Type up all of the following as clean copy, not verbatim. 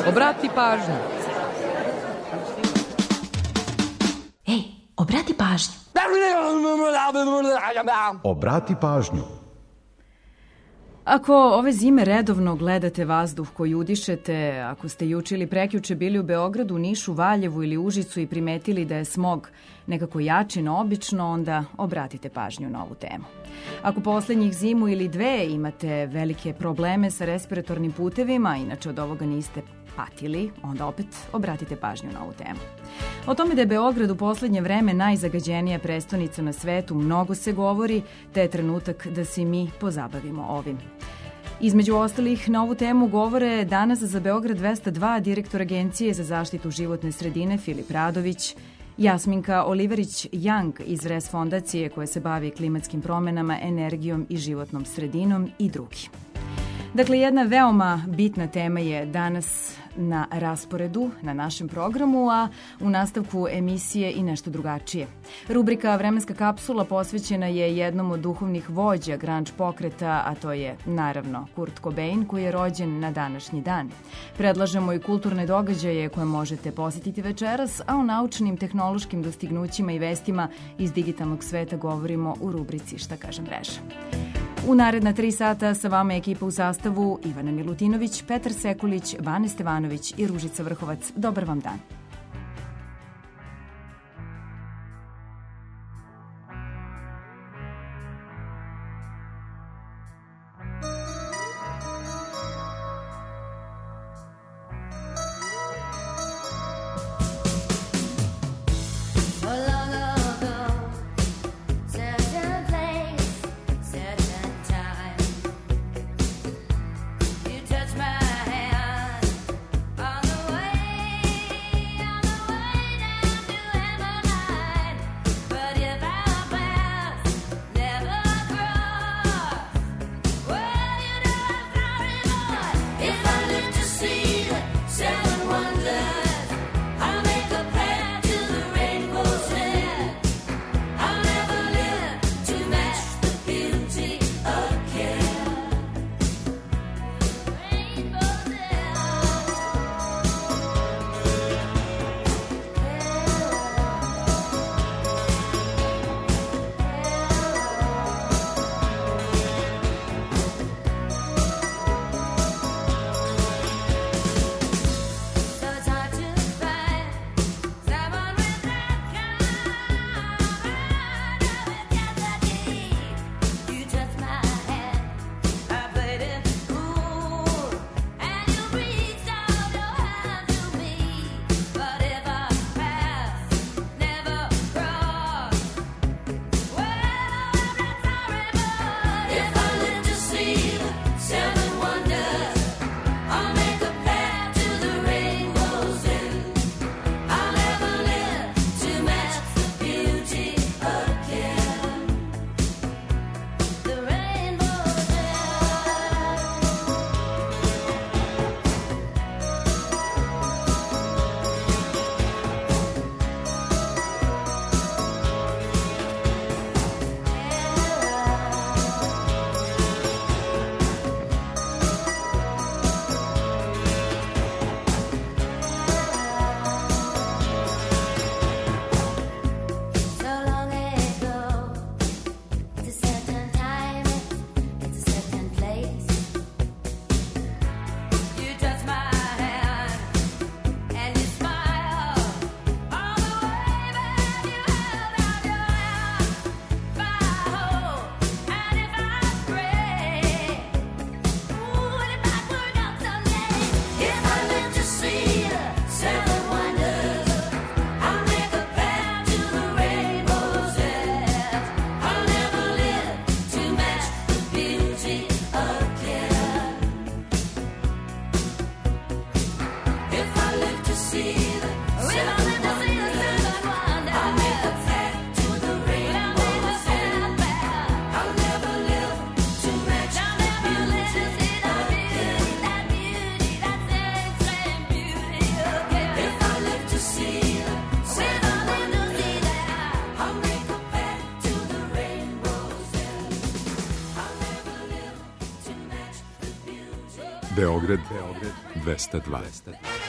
Obrati pažnju. Ej, obrati pažnju. Obrati pažnju. Ako ove zime redovno gledate vazduh koji udišete, ako ste juče ili prekjuče bili u Beogradu, Nišu, Valjevu ili Užicu i primetili da je smog nekako jači no obično, onda obratite pažnju na ovu temu. Ako poslednjih zimu ili dve imate velike probleme sa respiratornim putevima, inače od ovoga niste patili, onda opet obratite pažnju na ovu temu. O tome da je Beograd u poslednje vreme najzagađenija prestonica na svetu mnogo se govori, te je trenutak da se mi pozabavimo ovim. Između ostalih na ovu temu govore danas za Beograd 202 direktor Agencije za zaštitu životne sredine Filip Radović, Jasminka Oliverić-Young iz RES fondacije koja se bavi klimatskim promenama, energijom i životnom sredinom i drugi. Dakle, jedna veoma bitna tema je danas na rasporedu na našem programu, a u nastavku emisije i nešto drugačije. Rubrika Vremenska kapsula posvećena je jednom od duhovnih vođa grunge pokreta, a to je naravno Kurt Cobain, koji je rođen na današnji dan. Predlažemo i kulturne događaje koje možete posjetiti večeras, a o naučnim tehnološkim dostignućima i vestima iz digitalnog sveta govorimo u rubrici Šta kaže mreža. U naredna 3 sata sa vama je ekipa u sastavu Ivana Milutinović, Petar Sekulić, Vane Stevanović i Ružica Vrhovac. Dobar vam dan. Beograd 202.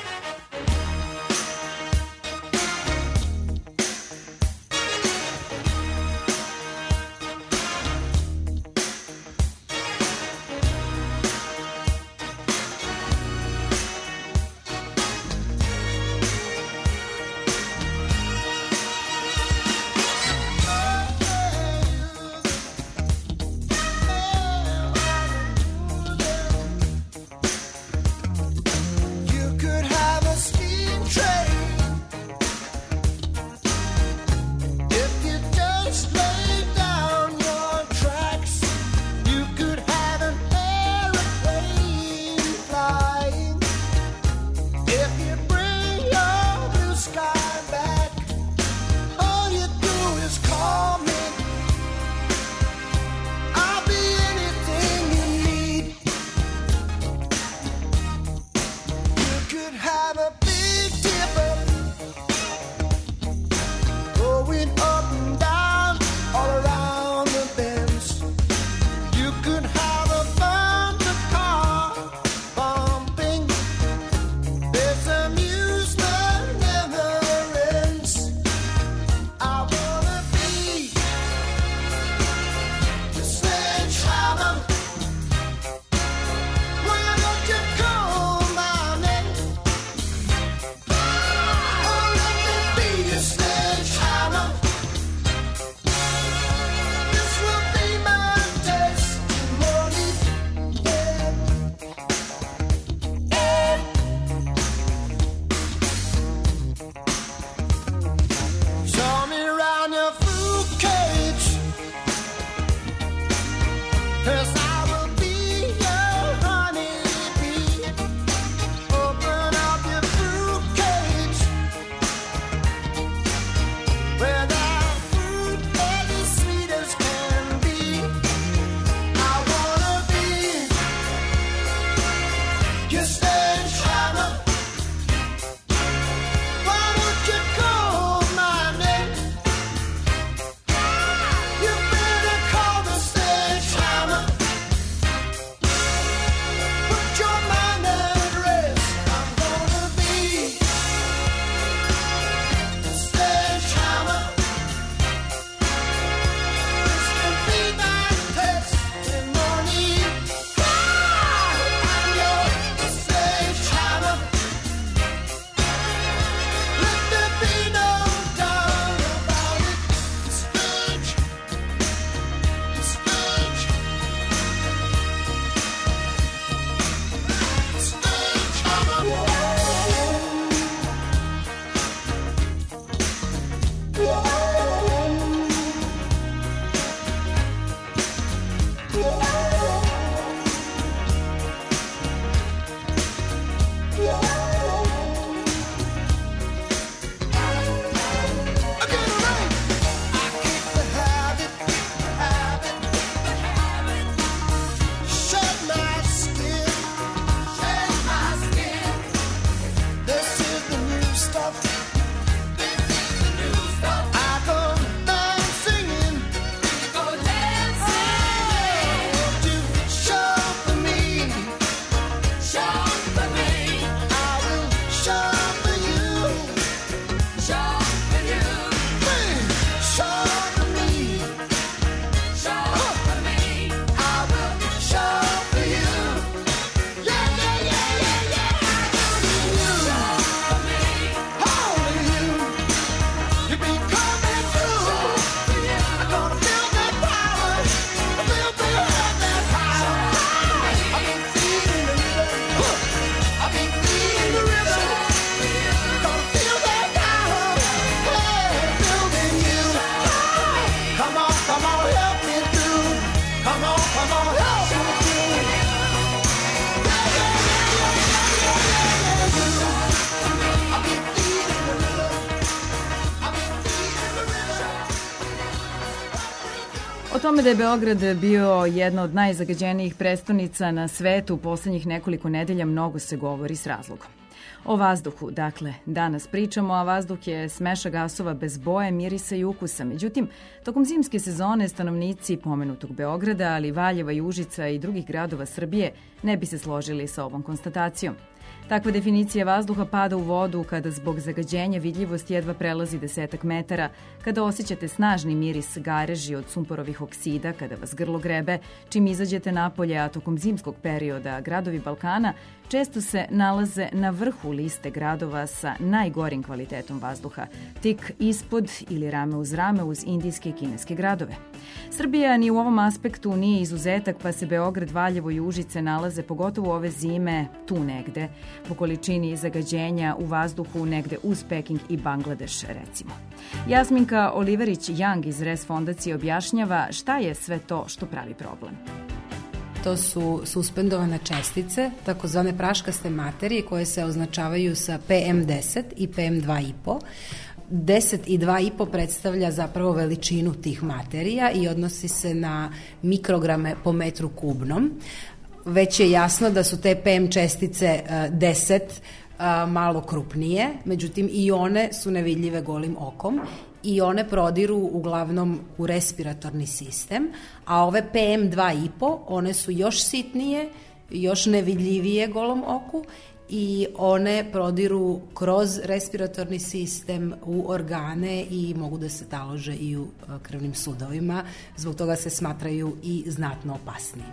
tome da je Beograd bio jedna od najzagađenijih prestonica na svetu u poslednjih nekoliko nedelja mnogo se govori s razlogom. O vazduhu, dakle, danas pričamo, a vazduh je smeša gasova bez boje, mirisa i ukusa. Međutim, tokom zimske sezone stanovnici pomenutog Beograda, ali Valjeva i Užica i drugih gradova Srbije ne bi se složili sa ovom konstatacijom. Takva definicija vazduha pada u vodu kada zbog zagađenja vidljivost jedva prelazi 10 metara, kada osjećate snažni miris gareži od sumporovih oksida, kada vas grlo grebe, čim izađete napolje, a tokom zimskog perioda gradovi Balkana često se nalaze na vrhu liste gradova sa najgorim kvalitetom vazduha, tik ispod ili rame uz indijske i kineske gradove. Srbija ni u ovom aspektu nije izuzetak, pa se Beograd, Valjevo i Užice nalaze pogotovo ove zime tu negde, po količini zagađenja u vazduhu negde uz Peking i Bangladeš, recimo. Jasminka Oliverić-Young iz RES fondacije objašnjava šta je sve to što pravi problem. To su suspendovane čestice, takozvane praškaste materije koje se označavaju sa PM10 i PM2,5. 10 i 2,5 predstavlja zapravo veličinu tih materija i odnosi se na mikrograme po metru kubnom. Već je jasno da su te PM čestice 10 malo krupnije, međutim i one su nevidljive golim okom i one prodiru uglavnom u respiratorni sistem, a ove PM2,5 one su još sitnije, još nevidljivije golom oku i one prodiru kroz respiratorni sistem u organe i mogu da se talože i u krvnim sudovima, zbog toga se smatraju i znatno opasnijim.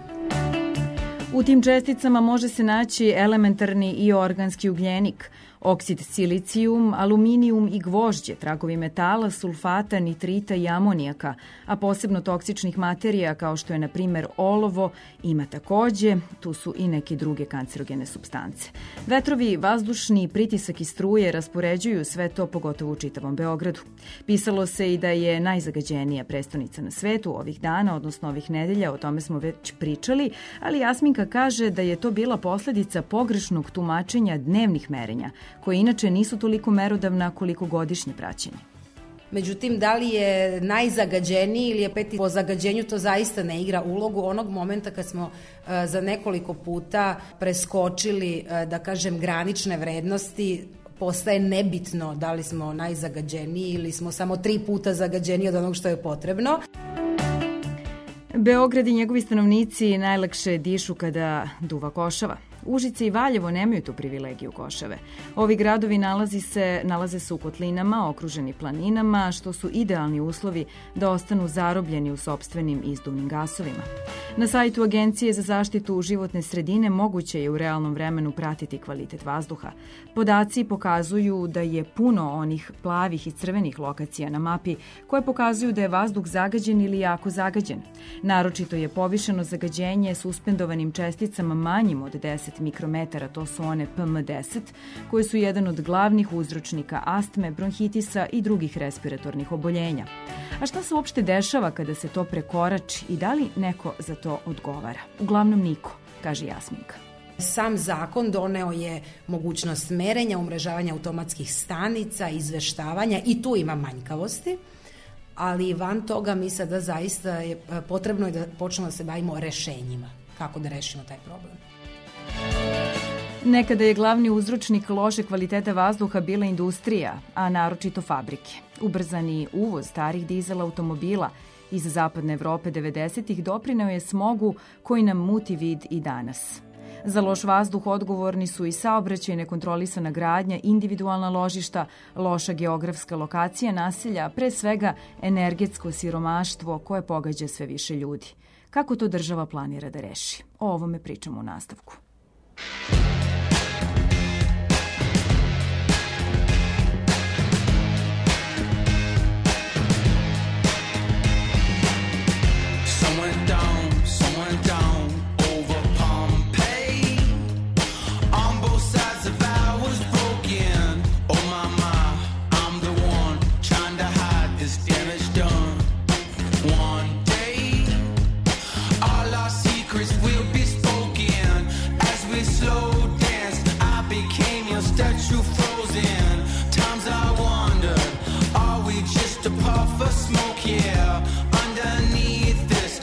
U tim česticama može se naći elementarni i organski ugljenik, oksid silicijum, aluminijum i gvožđe, tragovi metala, sulfata, nitrita i amonijaka, a posebno toksičnih materija kao što je, na primer, olovo, ima takođe, tu su i neke druge kancerogene supstance. Vetrovi, vazdušni, pritisak i struje raspoređuju sve to, pogotovo u čitavom Beogradu. Pisalo se i da je najzagađenija prestonica na svetu ovih dana, odnosno ovih nedelja, o tome smo već pričali, ali Jasminka kaže da je to bila posledica pogrešnog tumačenja dnevnih merenja, koje inače nisu toliko merodavna koliko godišnje praćenje. Međutim, da li je najzagađeniji ili je peti po zagađenju, to zaista ne igra ulogu. Onog momenta kad smo za nekoliko puta preskočili, da kažem, granične vrednosti, postaje nebitno da li smo najzagađeniji ili smo samo 3 puta zagađeniji od onog što je potrebno. Beograd i njegovi stanovnici najlakše dišu kada duva košava. Užice i Valjevo nemaju tu privilegiju košave. Ovi gradovi nalaze se u kotlinama, okruženi planinama, što su idealni uslovi da ostanu zarobljeni u sopstvenim izduvnim gasovima. Na sajtu Agencije za zaštitu životne sredine moguće je u realnom vremenu pratiti kvalitet vazduha. Podaci pokazuju da je puno onih plavih i crvenih lokacija na mapi koje pokazuju da je vazduh zagađen ili jako zagađen. Naročito je povišeno zagađenje suspendovanim česticama manjim od 10 mikrometara, to su one PM10, koje su jedan od glavnih uzročnika astme, bronhitisa i drugih respiratornih oboljenja. A šta se uopšte dešava kada se to prekorači i da li neko za to odgovara? Uglavnom niko, kaže Jasminka. Sam zakon doneo je mogućnost merenja, umrežavanja automatskih stanica, izveštavanja i tu ima manjkavosti, ali van toga mi sada zaista je potrebno da počnemo da se bavimo rešenjima. Kako da rešimo taj problem? Nekada je glavni uzročnik loše kvaliteta vazduha bila industrija, a naročito fabrike. Ubrzani uvoz starih dizel automobila iz zapadne Evrope 90-ih doprineo je smogu koji nam muti vid i danas. Za loš vazduh odgovorni su i saobraćaj, nekontrolisana gradnja, individualna ložišta, loša geografska lokacija naselja, pre svega energetsko siromaštvo koje pogađa sve više ljudi. Kako to država planira da reši? O ovome pričamo u nastavku. Puff of smoke, yeah, underneath this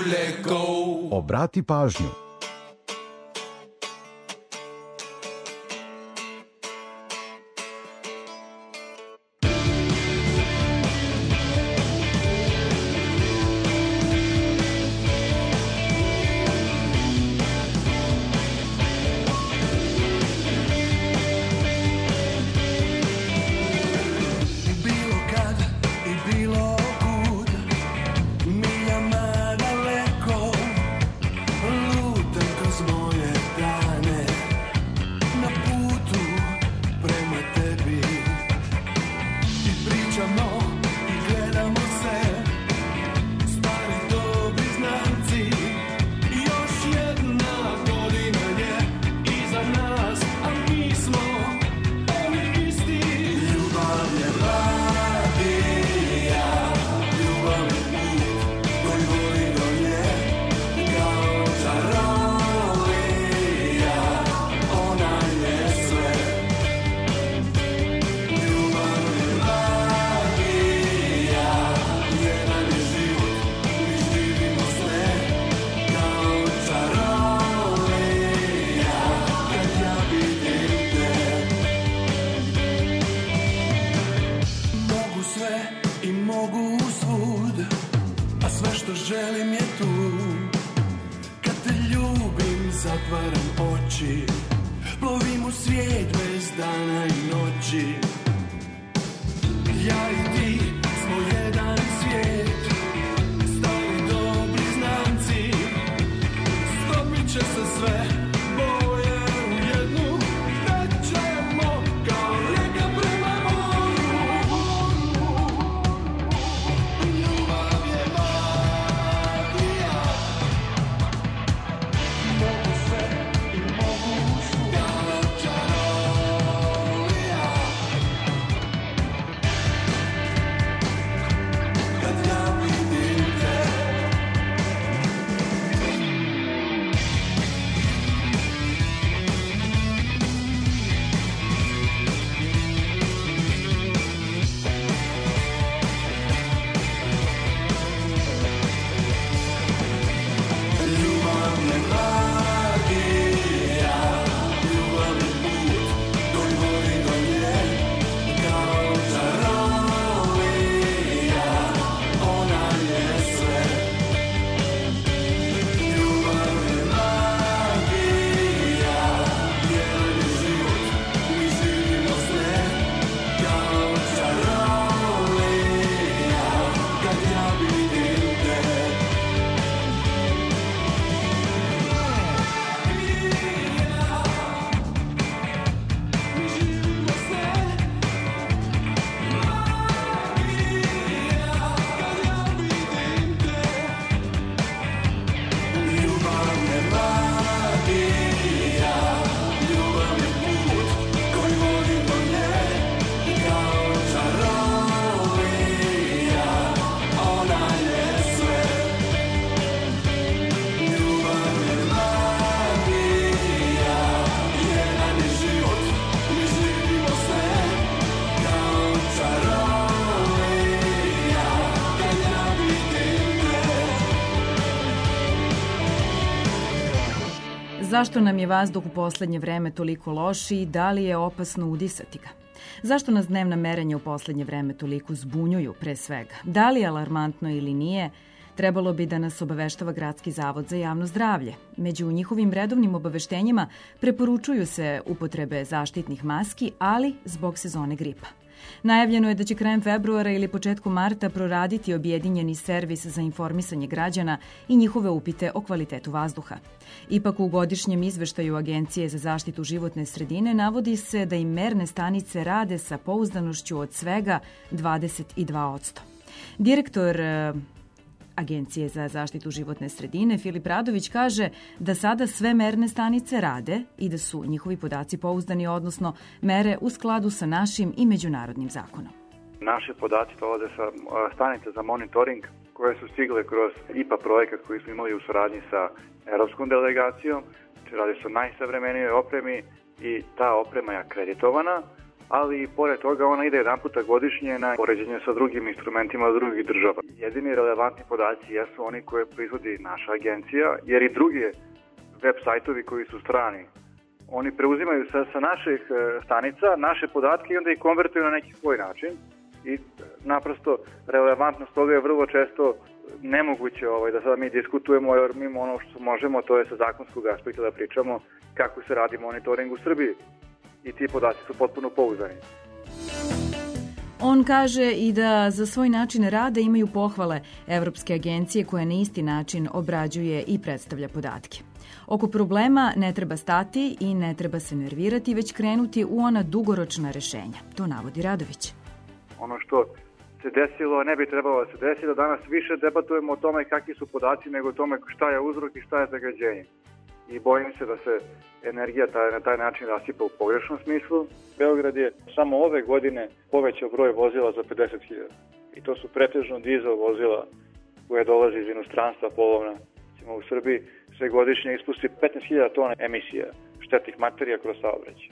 let go. Obrati pažnju. Zašto nam je vazduh u poslednje vreme toliko loš i da li je opasno udisati ga? Zašto nas dnevna merenja u poslednje vreme toliko zbunjuju pre svega? Da li je alarmantno ili nije, trebalo bi da nas obaveštava Gradski zavod za javno zdravlje. Među njihovim redovnim obaveštenjima preporučuju se upotrebe zaštitnih maski, ali zbog sezone gripa. Najavljeno je da će krajem februara ili početkom marta proraditi objedinjeni servis za informisanje građana i njihove upite o kvalitetu vazduha. Ipak u godišnjem izveštaju Agencije za zaštitu životne sredine navodi se da i merne stanice rade sa pouzdanošću od svega 22%. Direktor Agencije za zaštitu životne sredine Filip Radović kaže da sada sve merne stanice rade i da su njihovi podaci pouzdani, odnosno mere u skladu sa našim i međunarodnim zakonom. Naši podaci dolaze sa stanice za monitoring koje su stigle kroz IPA projekat koji smo imali u saradnji sa Evropskom delegacijom. Znači radi se o najsavremenijoj opremi i ta oprema je akreditovana, ali i pored toga ona ide jedan puta godišnje na poređenje sa drugim instrumentima drugih država. Jedini relevantni podaci jesu oni koje proizvodi naša agencija, jer i drugi web sajtovi koji su strani, oni preuzimaju sa naših stanica naše podatke i onda ih konvertuju na neki svoj način i naprosto relevantnost toga je vrlo često nemoguće da sada mi diskutujemo, jer mi ono što možemo, to je sa zakonskog aspekta da pričamo kako se radi monitoring u Srbiji i ti podaci su potpuno pouzdani. On kaže i da za svoj način rada imaju pohvale Evropske agencije koja na isti način obrađuje i predstavlja podatke. Oko problema ne treba stati i ne treba se nervirati, već krenuti u ona dugoročna rešenja. To navodi Radović. Ono što se desilo, ne bi trebalo da se desi, da danas više debatujemo o tome kakvi su podaci nego o tome šta je uzrok i šta je zagađenje. I bojim se da se energija na taj način rasipa u pogrešnom smislu. Beograd je samo ove godine povećao broj vozila za 50.000. I to su pretežno dizel vozila koje dolaze iz inostranstva polovna. U Srbiji se godišnje ispusti 15.000 tona emisija štetnih materija kroz saobraćaj.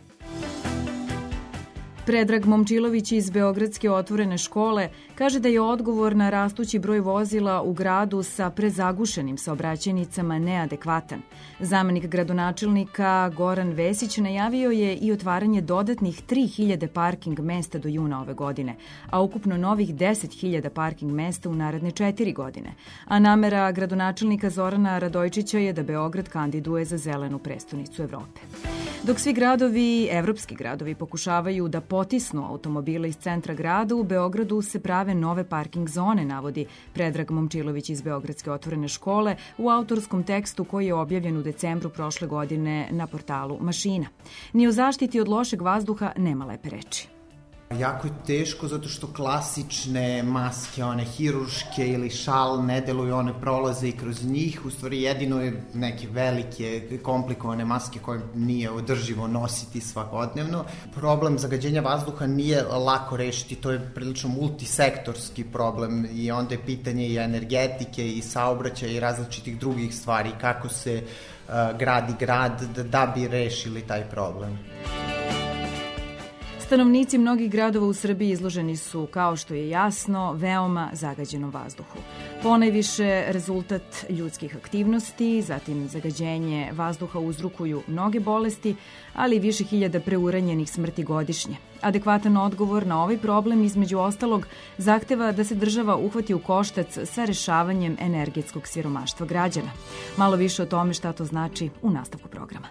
Predrag Momčilović iz Beogradske otvorene škole kaže da je odgovor na rastući broj vozila u gradu sa prezagušenim saobraćajnicama neadekvatan. Zamenik gradonačelnika Goran Vesić najavio je i otvaranje dodatnih 3.000 parking mesta do juna ove godine, a ukupno novih 10.000 parking mesta u naredne 4 godine. A namera gradonačelnika Zorana Radojčića je da Beograd kandiduje za zelenu prestonicu Evrope. Dok svi gradovi, evropski gradovi, pokušavaju da potisnu automobile iz centra grada, u Beogradu se prave nove parking zone, navodi Predrag Momčilović iz Beogradske otvorene škole u autorskom tekstu koji je objavljen u decembru prošle godine na portalu Mašina. Ni o zaštiti od lošeg vazduha nema lepe reči. Jako je teško zato što klasične maske, one hiruške ili šal ne deluju, one prolaze i kroz njih. U stvari jedino je neke velike, komplikovane maske koje nije održivo nositi svakodnevno. Problem zagađenja vazduha nije lako rešiti, to je prilično multisektorski problem i onda je pitanje i energetike i saobraćaja i različitih drugih stvari, kako se gradi grad da bi rešili taj problem. Stanovnici mnogih gradova u Srbiji izloženi su, kao što je jasno, veoma zagađenom vazduhu. Ponajviše rezultat ljudskih aktivnosti, zatim zagađenje vazduha uzrokuju mnoge bolesti, ali i više hiljada preuranjenih smrti godišnje. Adekvatan odgovor na ovaj problem, između ostalog, zahteva da se država uhvati u koštac sa rešavanjem energetskog siromaštva građana. Malo više o tome šta to znači u nastavku programa.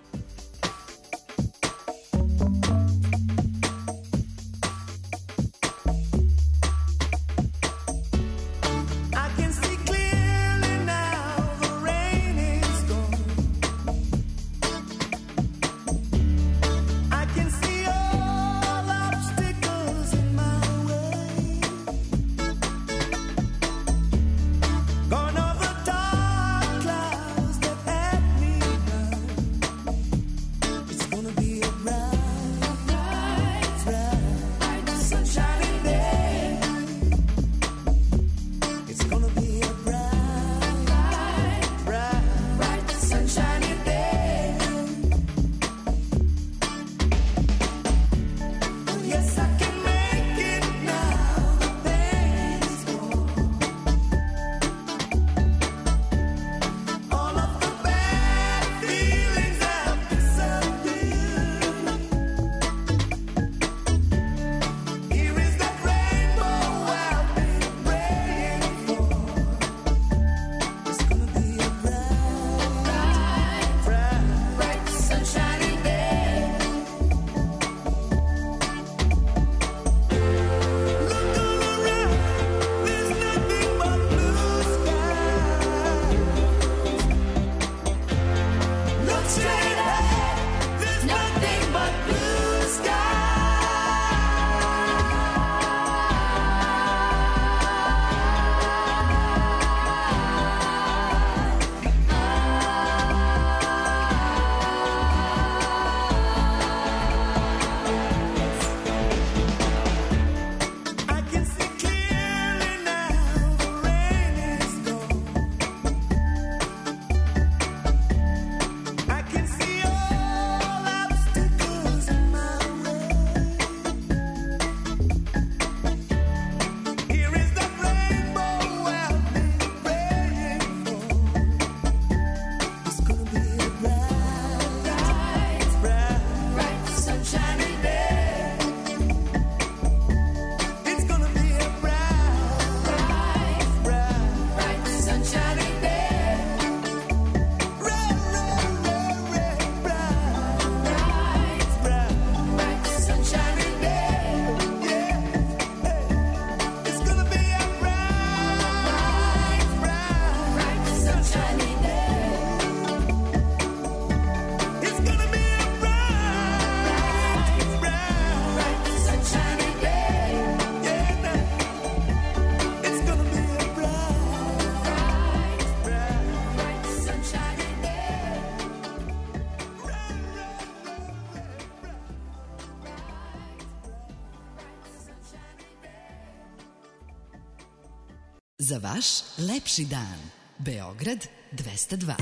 Za vaš lepši dan. Beograd 202.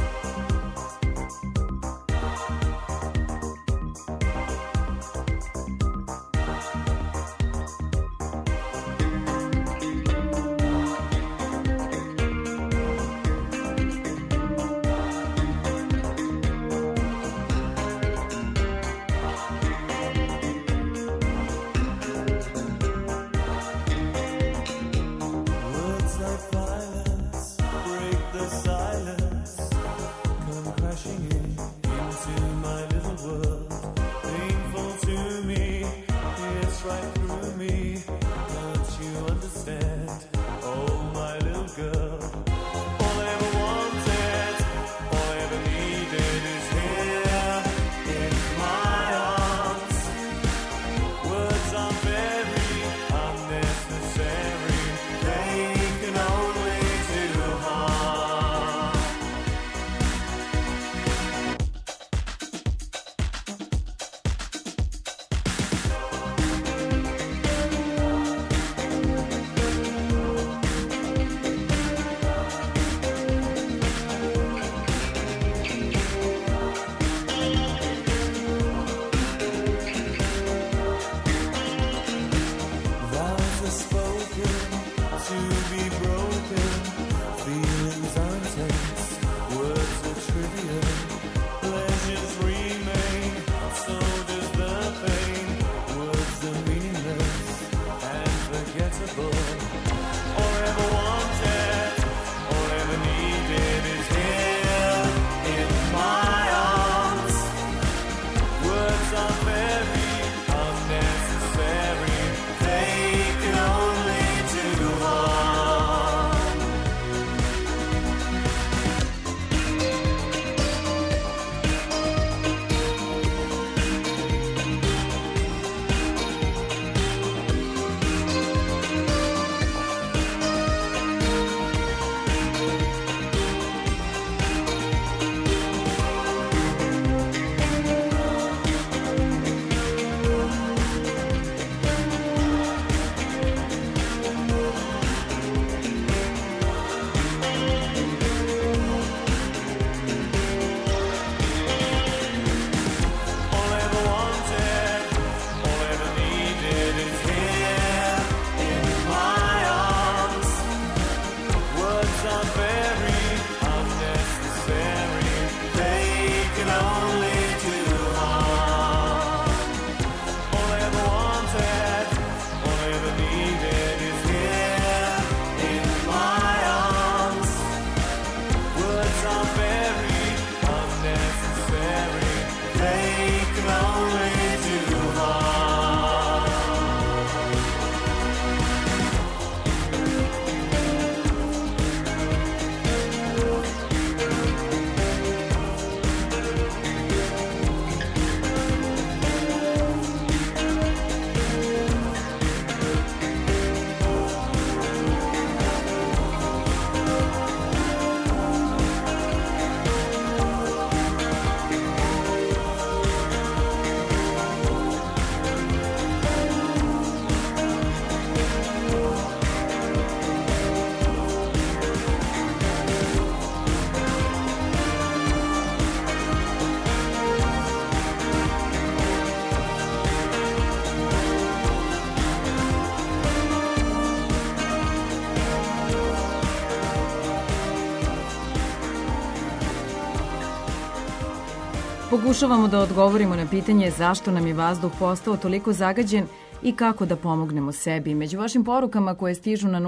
Pokušavamo da odgovorimo na pitanje zašto nam je vazduh postao toliko zagađen i kako da pomognemo sebi. Među vašim porukama koje stižu na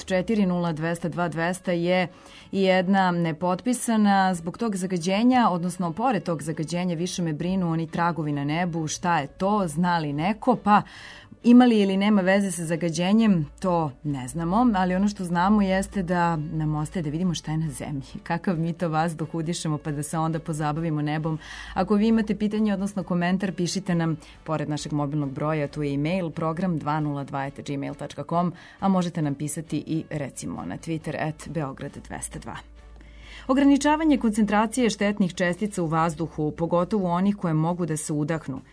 064-0202-200 je i jedna nepotpisana. Zbog tog zagađenja, odnosno pored tog zagađenja, više me brinu oni tragovi na nebu. Šta je to? Zna li neko? Pa ima li ili nema veze sa zagađenjem, to ne znamo, ali ono što znamo jeste da nam ostaje da vidimo šta je na zemlji. Kakav mi to vazduh udišemo, pa da se onda pozabavimo nebom. Ako vi imate pitanje, odnosno komentar, pišite nam pored našeg mobilnog broja, tu je e-mail program202@gmail.com, a možete nam pisati i recimo na Twitter @Beograd202. Ograničavanje koncentracije štetnih čestica u vazduhu, pogotovo onih koje mogu da se udahnu,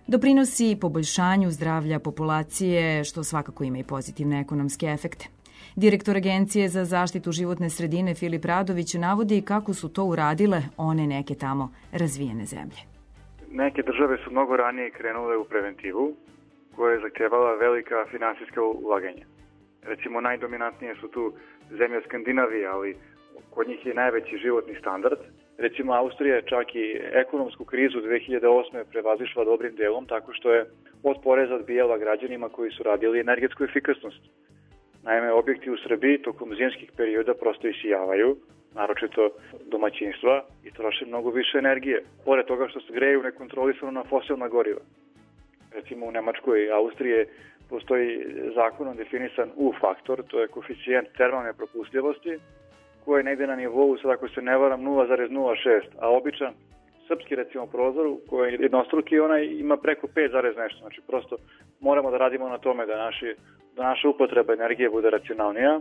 doprinosi poboljšanju zdravlja populacije, što svakako ima i pozitivne ekonomske efekte. Direktor Agencije za zaštitu životne sredine Filip Radović navodi kako su to uradile one neke tamo razvijene zemlje. Neke države su mnogo ranije krenule u preventivu, koja je zahtevala velika finansijska ulaganja. Recimo, najdominantnije su tu zemlje Skandinavije, ali kod njih je najveći životni standard. Recimo, Austrija je čak i ekonomsku krizu 2008. prevazišla dobrim delom tako što je od poreza odbijala građanima koji su radili energetsku efikasnost. Naime, objekti u Srbiji tokom zimskih perioda prosto isijavaju, naročito domaćinstva, i troše mnogo više energije. Pored toga što se greju nekontrolisano na fosilna goriva. Recimo, u Nemačkoj i Austriji postoji zakonom definisan U-faktor, to je koeficijent termalne propustljivosti, koji je negde na nivou, sad ako se ne varam, 0,06, a običan srpski, recimo, prozor koji je jednostruki, onaj ima preko 5, nešto. Znači, prosto moramo da radimo na tome da naša upotreba energije bude racionalnija.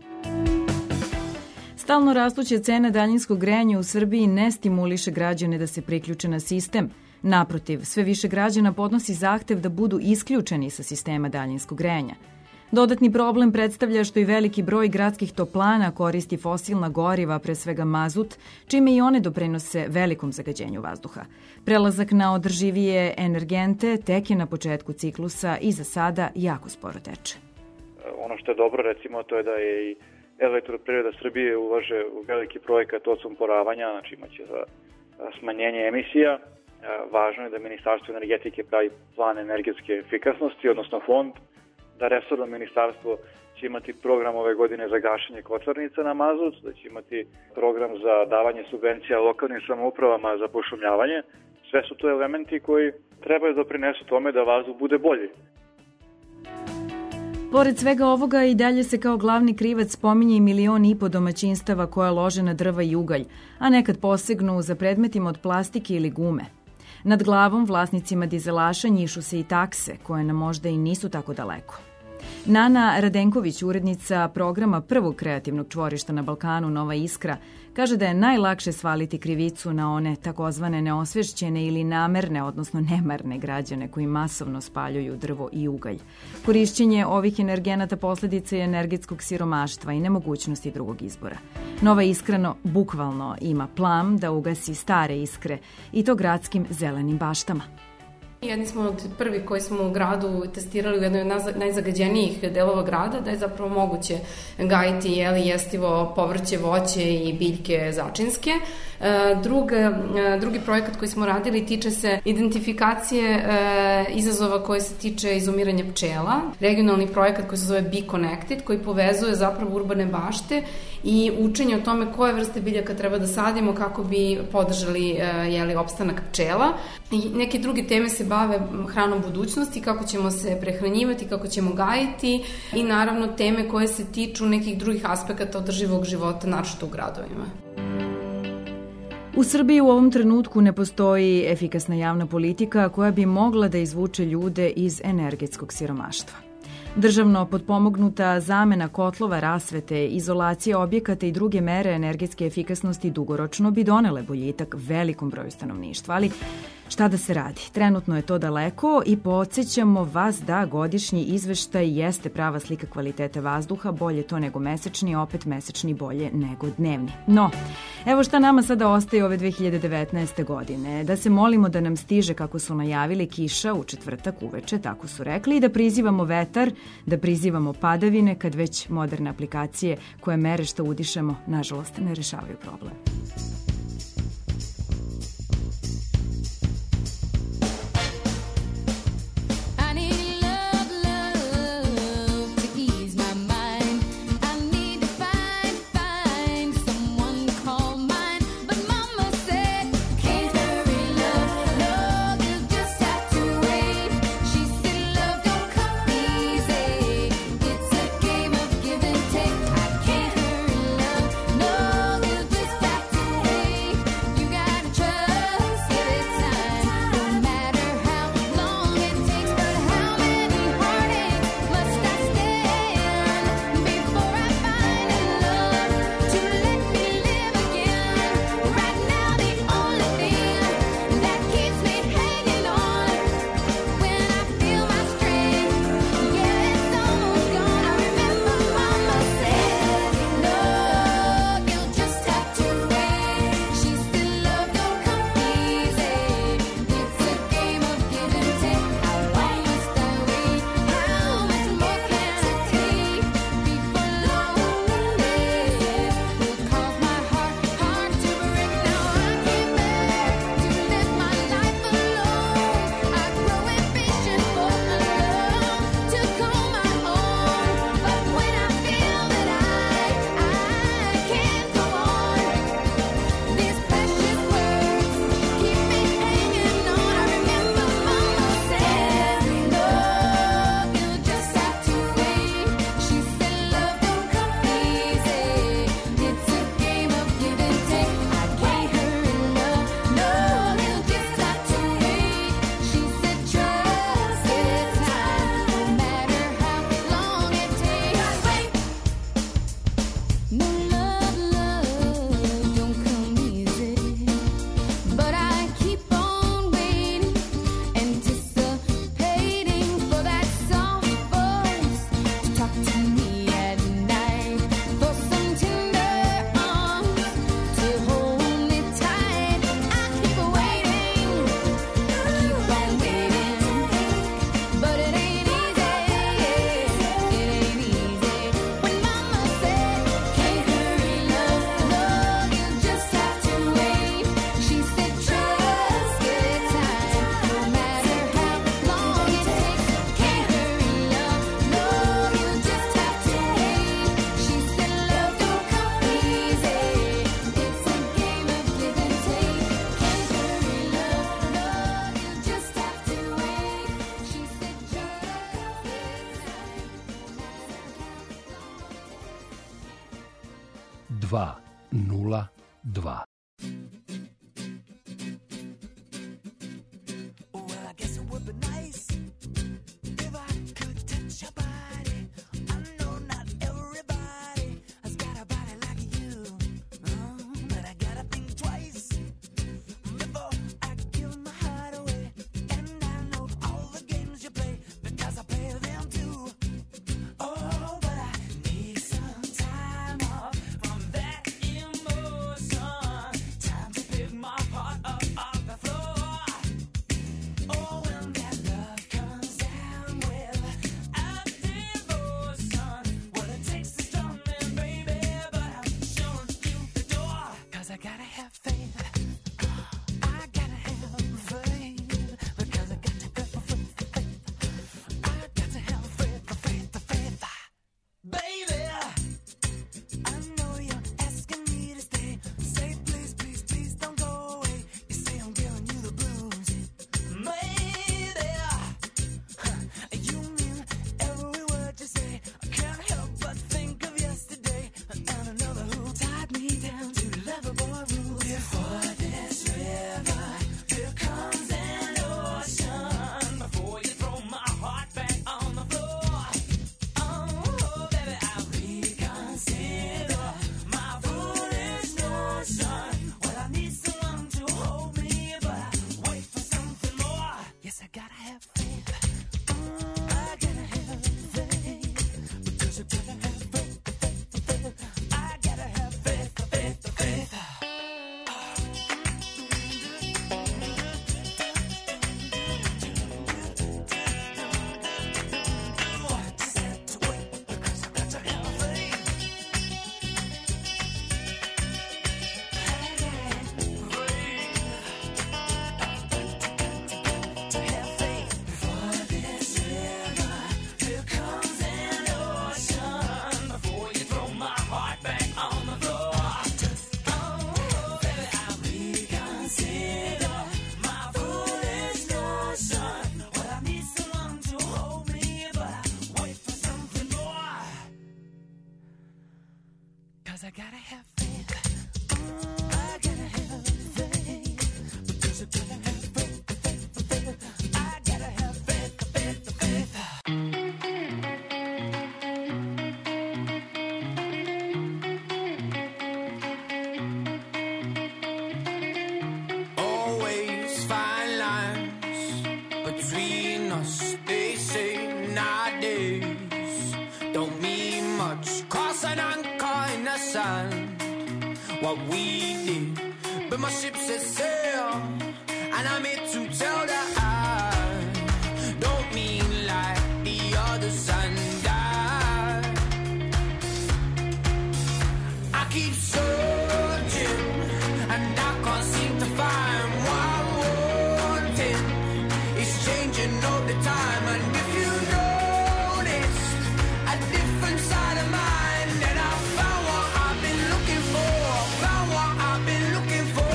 Stalno rastuća cena daljinskog grejanja u Srbiji ne stimuliše građane da se priključe na sistem. Naprotiv, sve više građana podnosi zahtev da budu isključeni sa sistema daljinskog grejanja. Dodatni problem predstavlja što i veliki broj gradskih toplana koristi fosilna goriva, pre svega mazut, čime i one doprinose velikom zagađenju vazduha. Prelazak na održivije energente tek je na početku ciklusa i za sada jako sporo teče. Ono što je dobro, recimo, to je da je i Elektroprivreda Srbije ulaže u veliki projekat odsumporavanja, znači imaće za smanjenje emisija. Važno je da Ministarstvo energetike pravi plan energetske efikasnosti, odnosno fond, da resorno ministarstvo će imati program ove godine za gašenje kotlarnica na mazut, da će imati program za davanje subvencija lokalnim samoupravama za pošumljavanje. Sve su to elementi koji trebaju da doprinesu tome da vazduh bude bolji. Pored svega ovoga i dalje se kao glavni krivac spominje i 1,5 miliona domaćinstava koja lože na drva i ugalj, a nekad posegnu za predmetima od plastike ili gume. Nad glavom vlasnicima dizelaša njišu se i takse, koje nam možda i nisu tako daleko. Nana Radenković, urednica programa prvog kreativnog čvorišta na Balkanu Nova Iskra, kaže da je najlakše svaliti krivicu na one takozvane neosvešćene ili namerne, odnosno nemarne građane koji masovno spaljuju drvo i ugalj. Korišćenje ovih energenata posledica je energetskog siromaštva i nemogućnosti drugog izbora. Nova Iskrano bukvalno ima plan da ugasi stare iskre i to gradskim zelenim baštama. Jedni smo od prvi koji smo u gradu testirali u jednoj od najzagađenijih delova grada, da je zapravo moguće gajiti jestivo povrće, voće i biljke začinske. Drugi projekat koji smo radili tiče se identifikacije izazova koje se tiče izumiranja pčela. Regionalni projekat koji se zove Be Connected, koji povezuje zapravo urbane bašte i učenje o tome koje vrste biljaka treba da sadimo kako bi podržali opstanak pčela. I neke druge teme se bave hranom budućnosti, kako ćemo se prehranjivati, kako ćemo gajiti i naravno teme koje se tiču nekih drugih aspekata održivog života, naročito u gradovima. U Srbiji u ovom trenutku ne postoji efikasna javna politika koja bi mogla da izvuče ljude iz energetskog siromaštva. Državno potpomognuta zamena kotlova, rasvete, izolacija objekata i druge mere energetske efikasnosti dugoročno bi donele boljitak velikom broju stanovništva, ali šta da se radi? Trenutno je to daleko i podsjećamo vas da godišnji izveštaj jeste prava slika kvalitete vazduha, bolje to nego mesečni, opet mesečni bolje nego dnevni. No, evo šta nama sada ostaje ove 2019. godine. Da se molimo da nam stiže, kako su najavili, kiša u četvrtak uveče, tako su rekli, i da prizivamo vetar, da prizivamo padavine, kad već moderne aplikacije koje mere šta udišemo, nažalost, ne rešavaju problem. 202. What we did, but my ship set sail, and I'm here to tell that I don't mean like the others and I keep searching, and I can't seem to find what I'm wanting. It's changing all the time, and if you noticed a different side of mine, then I found what I've been looking for. Found what I've been looking for.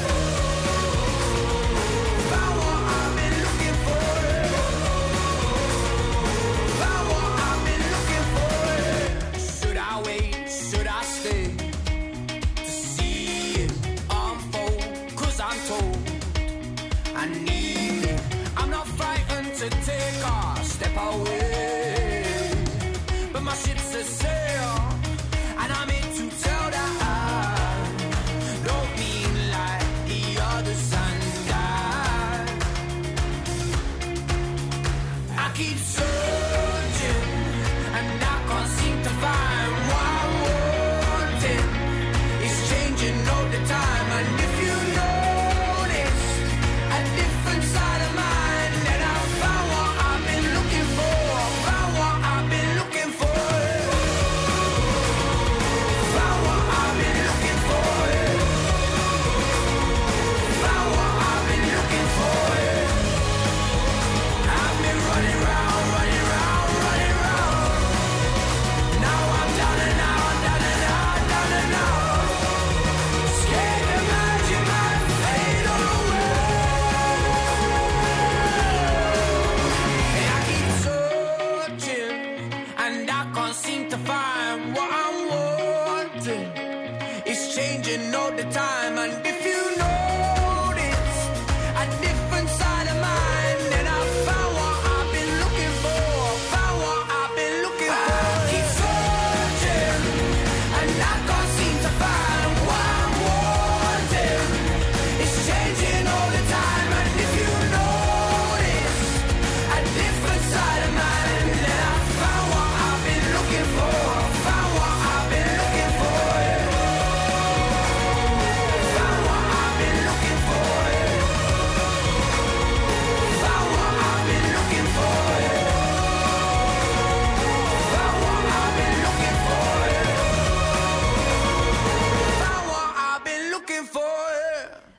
Found what I've been looking for. Found what I've been looking for. Should I wait? Should I stay to see it unfold? 'Cause I'm told I need it. I'm not frightened to take a step away, but my ship's a sail, and I'm here to tell that I don't mean like the others and I keep searching, and I can't seem to find what I'm wanting. It's changing all the time, and if you notice a different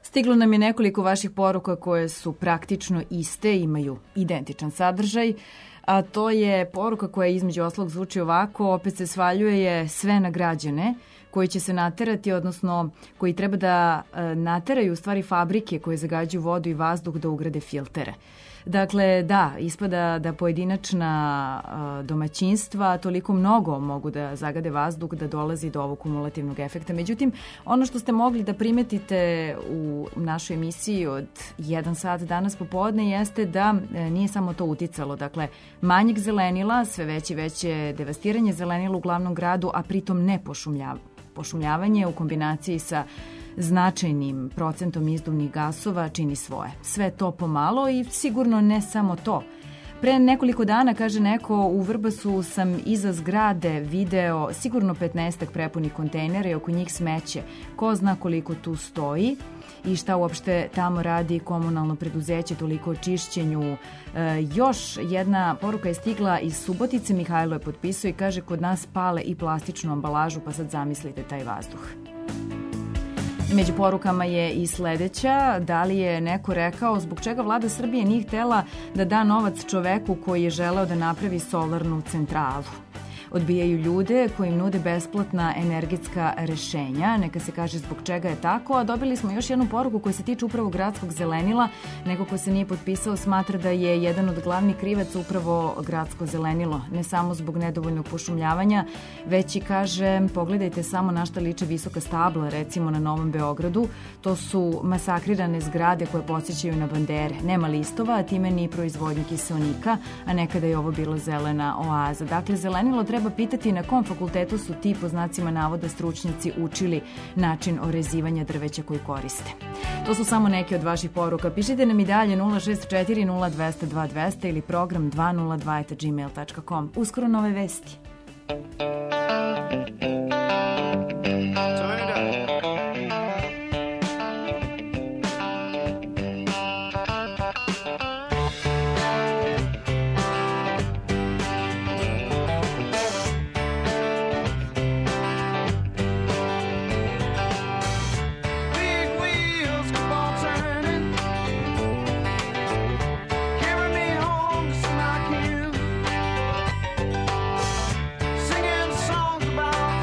Stiglo nam je nekoliko vaših poruka koje su praktično iste, imaju identičan sadržaj, a to je poruka koja između oslog zvuči ovako: opet se svaljuje sve na građane koji će se naterati, odnosno koji treba da nateraju u stvari fabrike koje zagađuju vodu i vazduh da ugrade filtere. Dakle, da, ispada da pojedinačna domaćinstva toliko mnogo mogu da zagade vazduh da dolazi do ovog kumulativnog efekta. Međutim, ono što ste mogli da primetite u našoj emisiji od 1 sat danas popodne jeste da nije samo to uticalo. Dakle, manjeg zelenila, sve veće i veće devastiranje zelenila u glavnom gradu, a pritom ne pošumljavanje u kombinaciji sa značajnim procentom izduvnih gasova čini svoje. Sve to pomalo i sigurno ne samo to. Pre nekoliko dana, kaže neko, u Vrbasu sam iza zgrade video sigurno 15 prepunih kontejnera i oko njih smeće. Ko zna koliko tu stoji i šta uopšte tamo radi komunalno preduzeće, toliko o čišćenju. Još jedna poruka je stigla iz Subotice, Mihajlo je potpisao i kaže: kod nas pale i plastičnu ambalažu, pa sad zamislite taj vazduh. Među porukama je i sledeća: da li je neko rekao zbog čega vlada Srbije nije htela da da novac čoveku koji je želeo da napravi solarnu centralu? Odbijaju ljude koji im nude besplatna energetska rešenja. Neka se kaže zbog čega je tako. A dobili smo još jednu poruku koja se tiče upravo gradskog zelenila. Neko ko se nije potpisao smatra da je jedan od glavnih krivaca upravo gradsko zelenilo. Ne samo zbog nedovoljnog pošumljavanja, već i kaže: pogledajte samo na šta liče visoka stabla, recimo na Novom Beogradu. To su masakrirane zgrade koje podsjećaju na bandere. Nema listova, a time ni proizvodnje kiseonika, a nekada je ovo bila zelena oaza. Dakle, zelenilo treba pitati na kom fakultetu su ti, po znacima navoda, stručnjaci učili način orezivanja drveća koji koriste. To su samo neke od vaših poruka. Pišite nam i dalje 064 0200 2200 ili program 202@gmail.com. Uskoro nove vesti. Singing songs about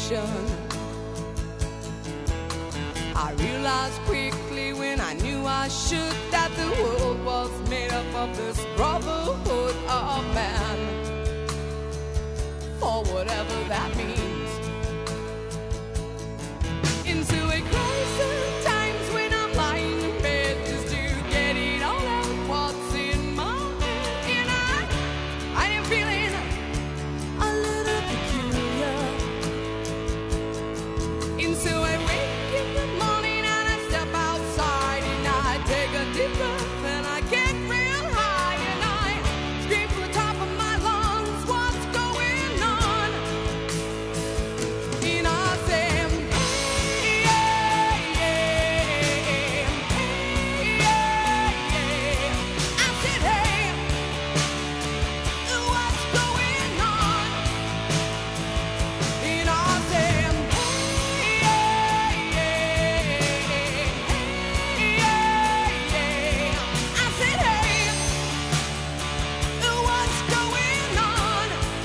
nation. I realized quickly when I knew I should that the world was made up of this brotherhood of man, for whatever that means. Into a crisis times when I'm lying in bed just to get it all out what's in my head, and I am feeling a little peculiar. And so I wake in the morning and I step outside and I take a deep breath and I get real high and I scream from the top of my lungs, what's going on? And I say, hey, yeah, yeah, hey, yeah, yeah. I said, hey, what's going on? And I said, hey, yeah, yeah, hey, yeah, yeah. I said, hey, what's going on?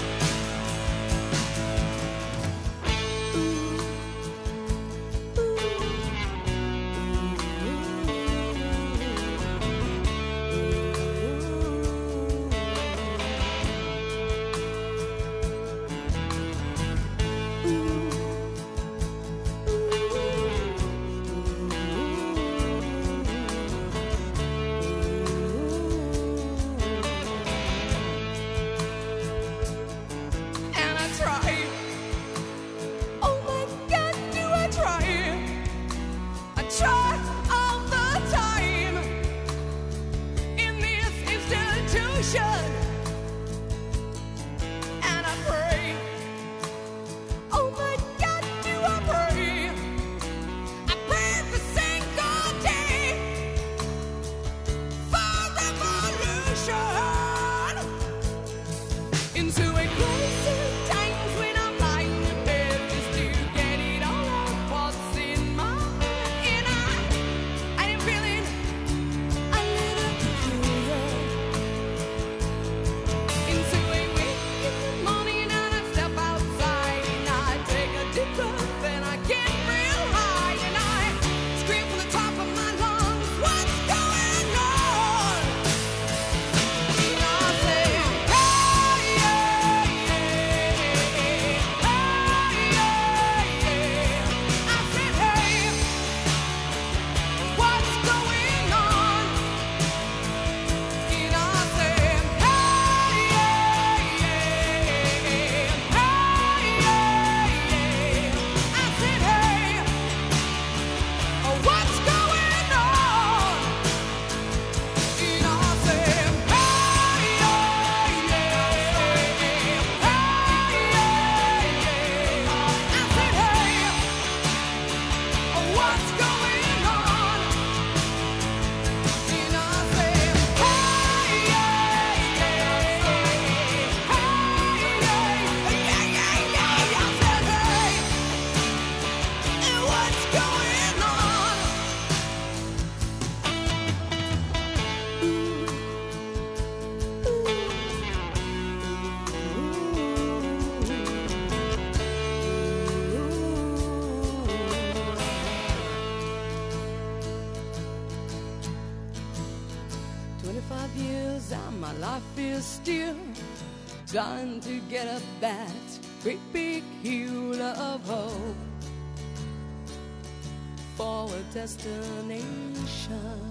And I try. Oh my God, do I try? I try all the time in this institution. And I pray. Oh my God, do I pray? I pray every single day for revolution. Into a crisis times when I'm lying in bed just to get it all out what's in my head, and I am feeling a little peculiar. Into a wake in the morning and I step outside and I take a deep breath and I get real high and I scream from the top of my lungs, what's going on? And I say, hey, yeah, yeah, hey, yeah, yeah. I said, hey, what's going on? And I said, hey, yeah, yeah, hey, yeah, yeah. I said, hey, what's going on? And I said, hey, yeah, yeah, hey, yeah, yeah. I said, hey, what's going on? And I said, hey, yeah, yeah, hey, yeah, yeah. I said, hey, what's going on? Years and my life is still trying to get up that great big hill of hope for a destination.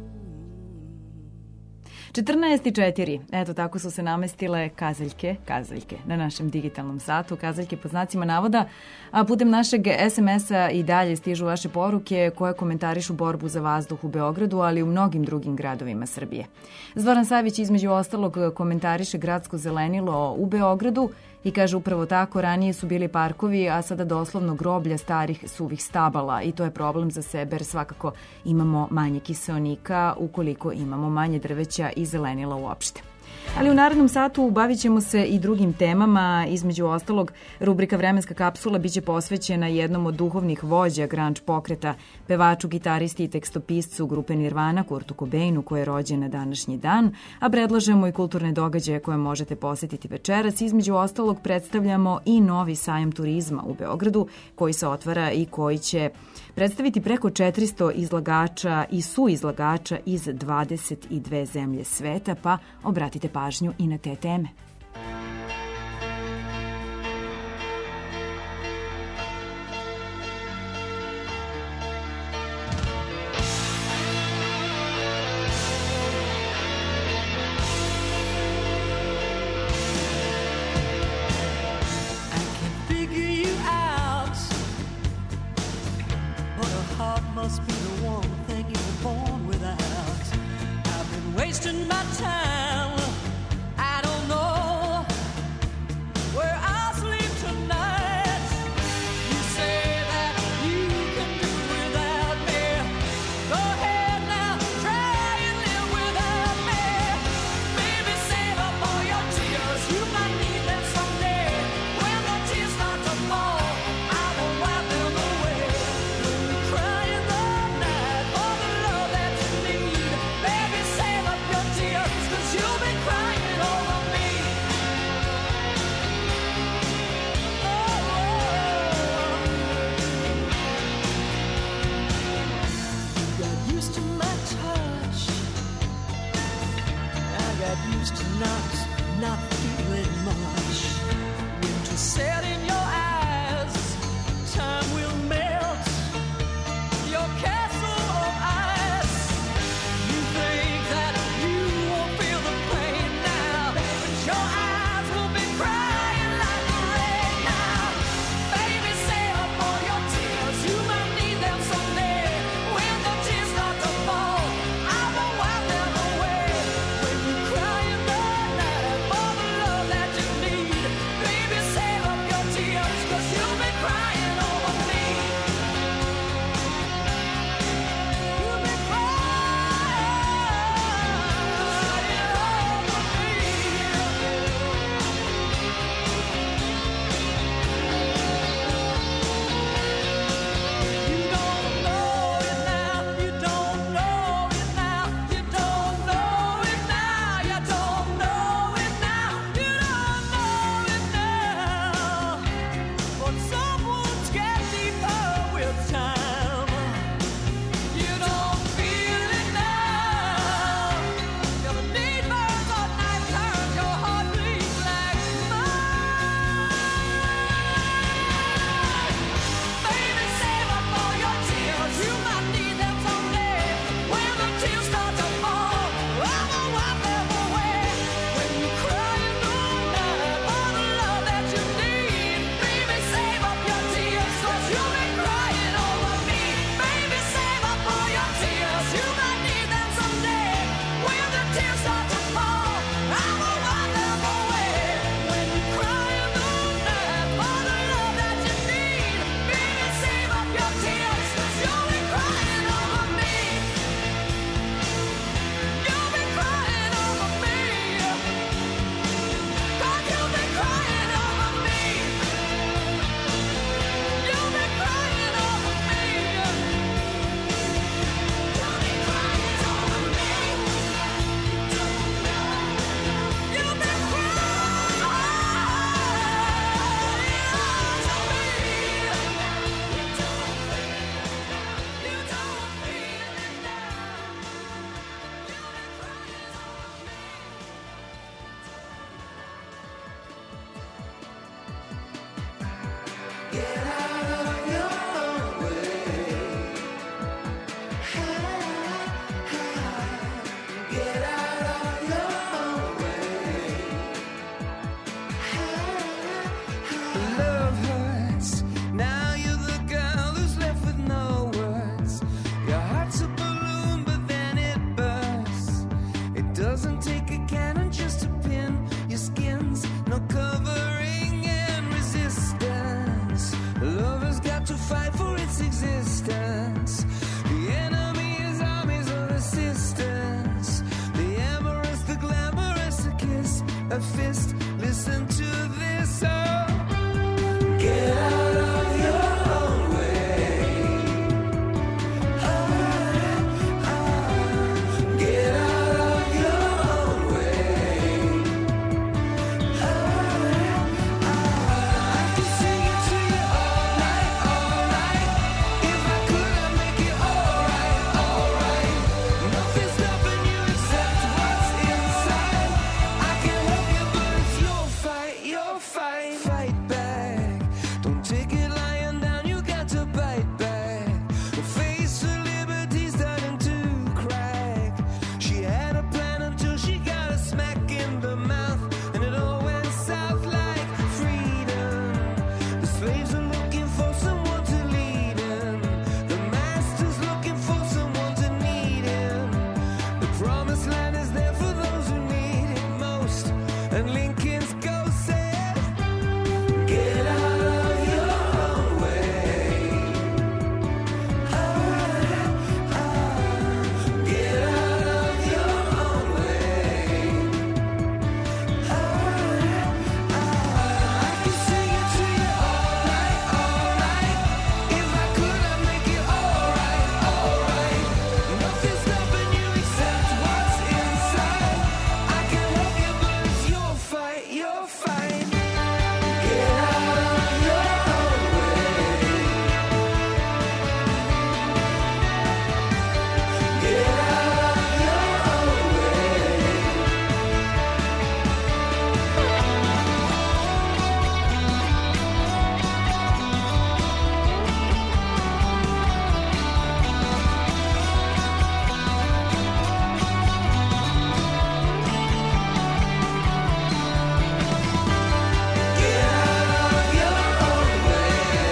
14:04. Eto, tako su se namestile kazaljke na našem digitalnom satu. Kazaljke pod znacima navoda. A putem našeg SMS-a i dalje stižu vaše poruke koje komentarišu borbu za vazduh u Beogradu, ali i u mnogim drugim gradovima Srbije. Zoran Savić između ostalog komentariše gradsko zelenilo u Beogradu i kaže upravo tako, ranije su bili parkovi, a sada doslovno groblja starih suvih stabala i to je problem za sebe jer svakako imamo manje kiseonika ukoliko imamo manje drveća i zelenila uopšte. Ali u narednom satu bavit ćemo se i drugim temama. Između ostalog, rubrika Vremenska kapsula biće posvećena jednom od duhovnih vođa grunge pokreta, pevaču, gitaristi i tekstopiscu grupe Nirvana, Kurtu Cobainu, koji je rođen na današnji dan, a predlažemo i kulturne događaje koje možete posetiti večeras. Između ostalog, predstavljamo i novi sajam turizma u Beogradu, koji se otvara i koji će predstaviti preko 400 izlagača i suizlagača iz 22 zemlje sveta, pa obratite pažnju i na te teme. Wasting my time, I don't know where I'll sleep tonight. You say that you can do without me. Go ahead now, try and live without me. Baby, save up all your tears, you might need them someday. When the tears start to fall, I will wipe them away. When you cry in the night for the love that you need, baby, save up your tears, 'cause you'll be crying over me. You got used to my touch, I got used to not feeling much. Winter set in your eyes, time will melt your castle of ice. You think that you won't feel the pain now, but your eyes will be crying like the rain now. Baby, save up all your tears, you might need them someday. When the tears start to fall, I will wipe them away. When you cry in the night for the love that you need, baby, save up your tears, 'cause you'll be crying over me. You'll be armies of resistance, the amorous, the glamorous, the a fist. Listen to this song. Get out of your own way. Get out of your own way. I can sing it to you all night, all night. If I could, I'd make it alright, alright. Nothing's stopping you except what's inside. I can help you, but it's your fight, your fight. Fight back. Don't take it lying down, you got to bite back. The face of liberty's starting to crack. She had a plan until she got a smack in the mouth, and it all went south like freedom. The slaves are looking for someone to lead them. The master's looking for someone to need him. The promised land is there for those who need it most. And Lincoln's ghost said, get out of your own way. Get out of your own way. I can sing it to you all night, all night. If I could, I'd make it alright, alright. Nothing's stopping you except what's inside. I can help you, but it's your fight, your fight. Get out of your own way. Get out of your own way. Get out of your own way.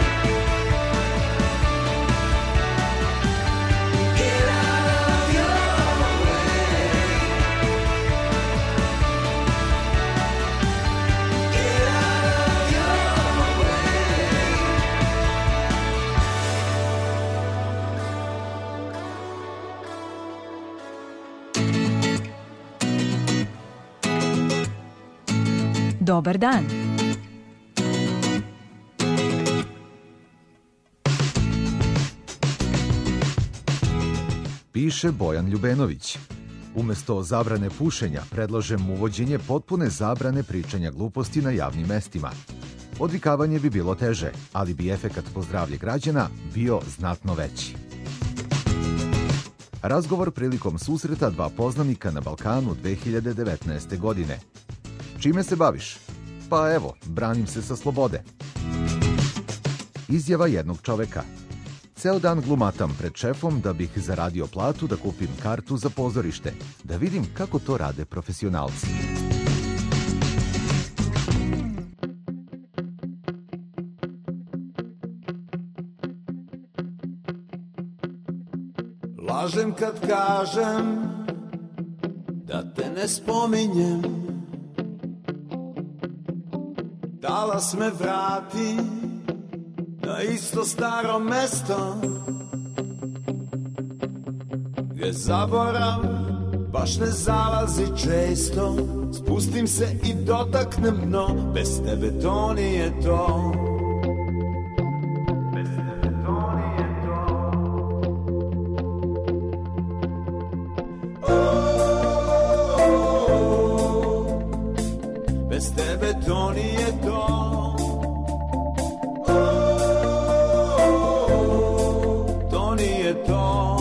Get out of your own way. Get out of your own way. Dobar dan. Piše Bojan Ljubenović. Umesto zabrane pušenja predlažem uvođenje potpune zabrane pričanja gluposti na javnim mestima. Odvikavanje bi bilo teže, ali bi efekat po zdravlje građana bio znatno veći. Razgovor prilikom susreta dva poznanika na Balkanu 2019. godine. Čime se baviš? Pa evo, branim se sa slobode. Izjava jednog čoveka. Ceo dan glumatam pred šefom da bih zaradio platu da kupim kartu za pozorište, da vidim kako to rade profesionalci. Lažem kad kažem da te ne spominjem. Talas me vrati na isto staro mesto, gdje zaborav baš ne zalazi često. Spustim se i dotaknem dno, bez tebe to nije to. Bez tebe to nije to. Bez tebe to nije to. To nije to.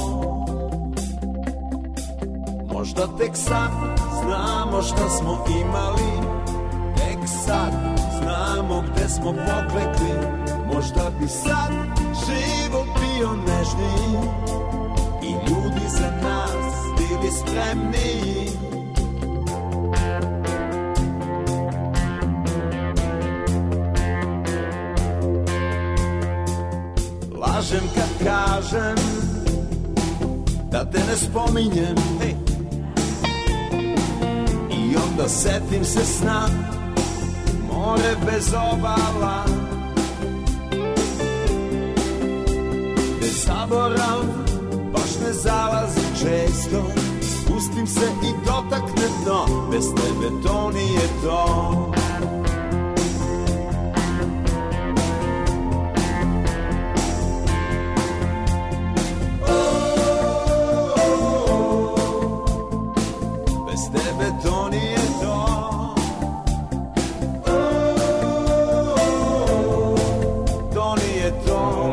Možda tek sad znamo šta smo imali, tek sad znamo gde smo poklekli. Možda bi sad život bio nežniji i ljudi za nas bili spremniji. Lažem kad kažem da te ne spominjem, i onda setim se sna, more bez obala, gde zaborav baš ne zalazi često. Spustim se i dotaknem je dno, bez tebe to nije to. Bez tebe to nije to. To nije to.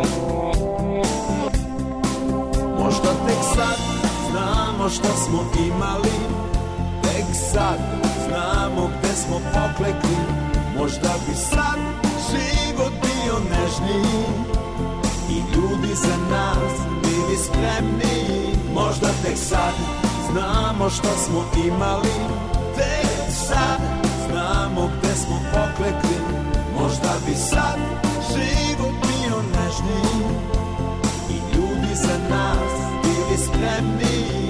Možda tek sad znamo šta smo imali, tek sad znamo gde smo poklekli. Možda bi sad život bio nežniji i ljudi za nas bili spremniji. Možda tek sad znamo šta smo imali, tek sad znamo gde smo poklekli. Možda bi sad život bio nežniji i ljudi za nas bili spremniji.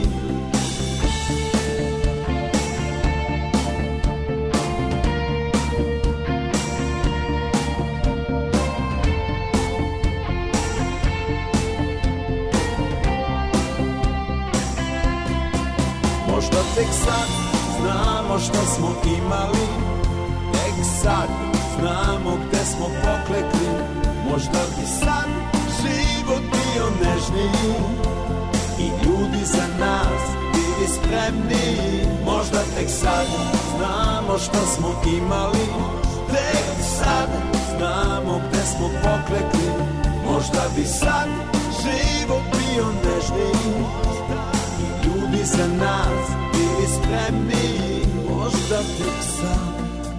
Možda tek sad znamo šta smo imali, tek sad znamo gde smo poklekli. Možda bi sad život bio nežniji i ljudi za nas bili spremniji. Možda tek sad znamo šta smo imali, tek sad znamo gde smo poklekli. Možda bi sad život bio nežniji i ljudi za nas bili spremniji. Možda tek sad.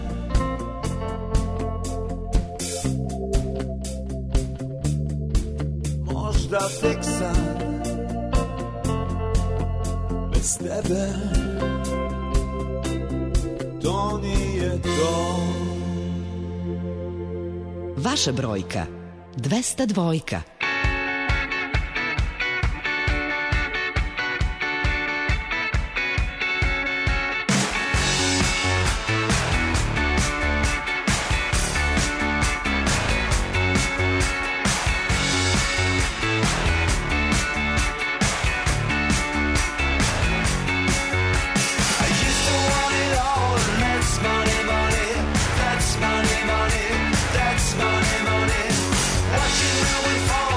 Možda tek sad. Bez tebe to nije to. Vaša brojka 202. What you doing for?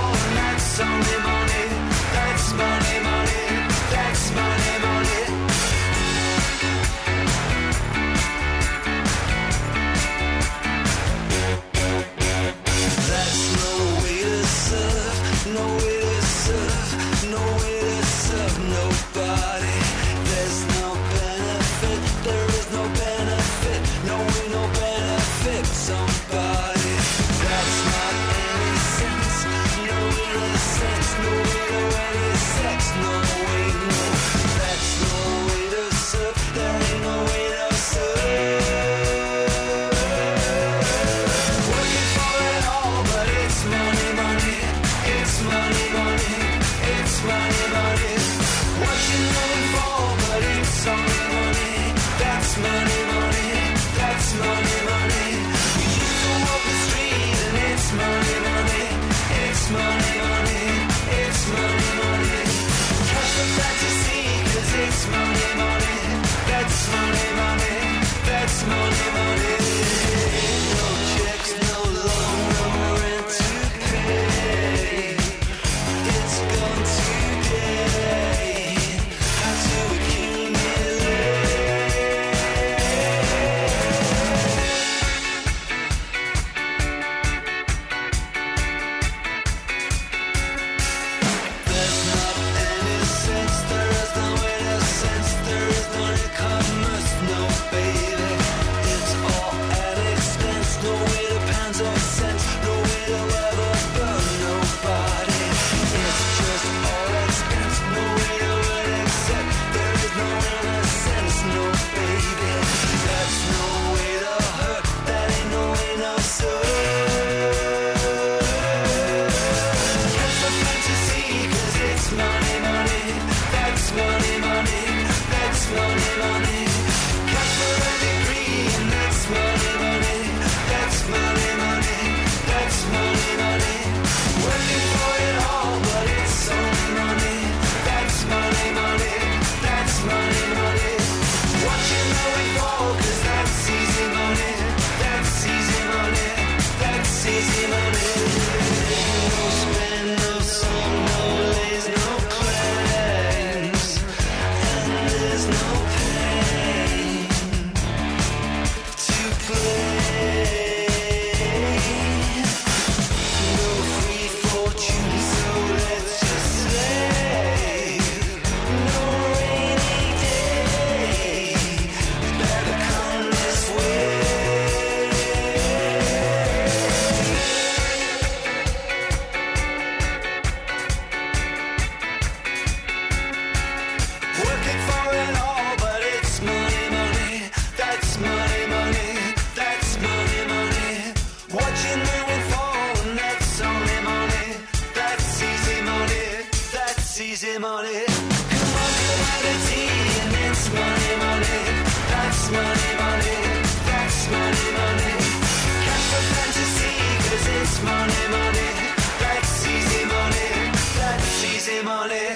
easy money. Come on, commodity, and it's money, money. That's money, money. That's money, money. Cash for fantasy, 'cause it's money, money. That's easy money. That's easy money.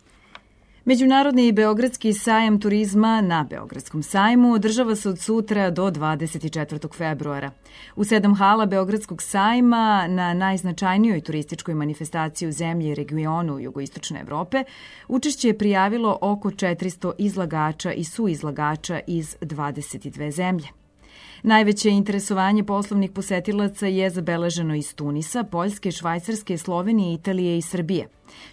Međunarodni i Beogradski sajam turizma na Beogradskom sajmu održava se od sutra do 24. februara. U 7 hala Beogradskog sajma, na najznačajnijoj turističkoj manifestaciji u zemlji i regionu jugoistočne Evrope, učešće je prijavilo oko 400 izlagača i suizlagača iz 22 zemlje. Najveće interesovanje poslovnih posetilaca je zabeleženo iz Tunisa, Poljske, Švajcarske, Slovenije, Italije i Srbije.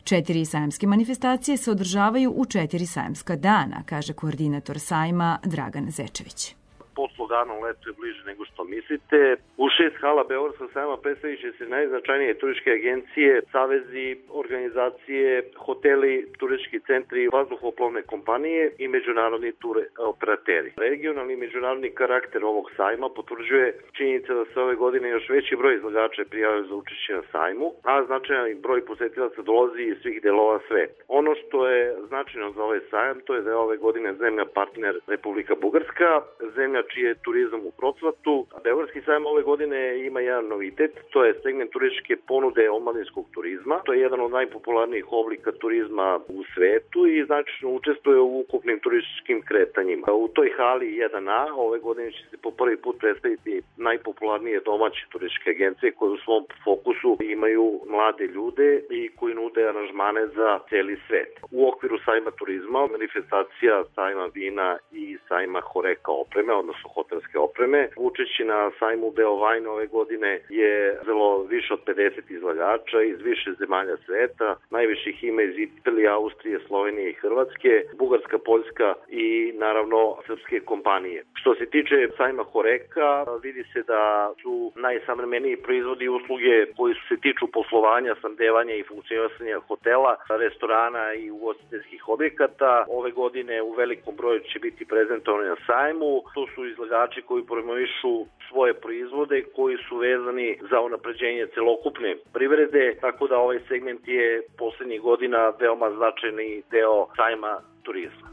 4 sajamske manifestacije se održavaju u 4 sajamska dana, kaže koordinator sajma Dragan Zečević. Pod sloganom leto je bliže nego što mislite. U 6 hala Beogradskog sajma predstavit će se najznačajnije turističke agencije, savezi, organizacije, hoteli, turistički centri, vazduhoplovne kompanije i međunarodni operateri. Regionalni i međunarodni karakter ovog sajma potvrđuje činjenica da se ove godine još veći broj izlagača prijavio za učešće na sajmu, a značajan broj posetilaca dolazi iz svih delova sveta. Ono što je značajno za ovaj sajam, to je da je ove godine zemlja partner Republika Bugarska, zemlja čiji je turizam u procvatu. Beogradski sajam ove godine ima jedan novitet, to je segment turističke ponude omladinskog turizma. To je jedan od najpopularnijih oblika turizma u svetu i značajno učestvuje u ukupnim turističkim kretanjima. U toj hali 1A ove godine će se po prvi put predstaviti najpopularnije domaće turističke agencije koje u svom fokusu imaju mlade ljude i koji nude aranžmane za cijeli svet. U okviru sajma turizma, manifestacija sajma vina i sajma Horeka opreme, odnosno hotelske opreme. Učešće na sajmu Beovajn ove godine je zelo više od 50 izlagača iz više zemalja sveta. Najviših ima iz Italije, Austrije, Slovenije i Hrvatske, Bugarska, Poljska i naravno srpske kompanije. Što se tiče sajma Horeka, vidi se da su najsavremeniji proizvodi i usluge koji se tiču poslovanja, snabdevanja i funkcionisanja hotela, restorana i ugostiteljskih objekata. Ove godine u velikom broju će biti prezentovani na sajmu. To su izlagači koji promovišu svoje proizvode koji su vezani za unapređenje celokupne privrede, tako da ovaj segment je poslednjih godina veoma značajni deo sajma turizma.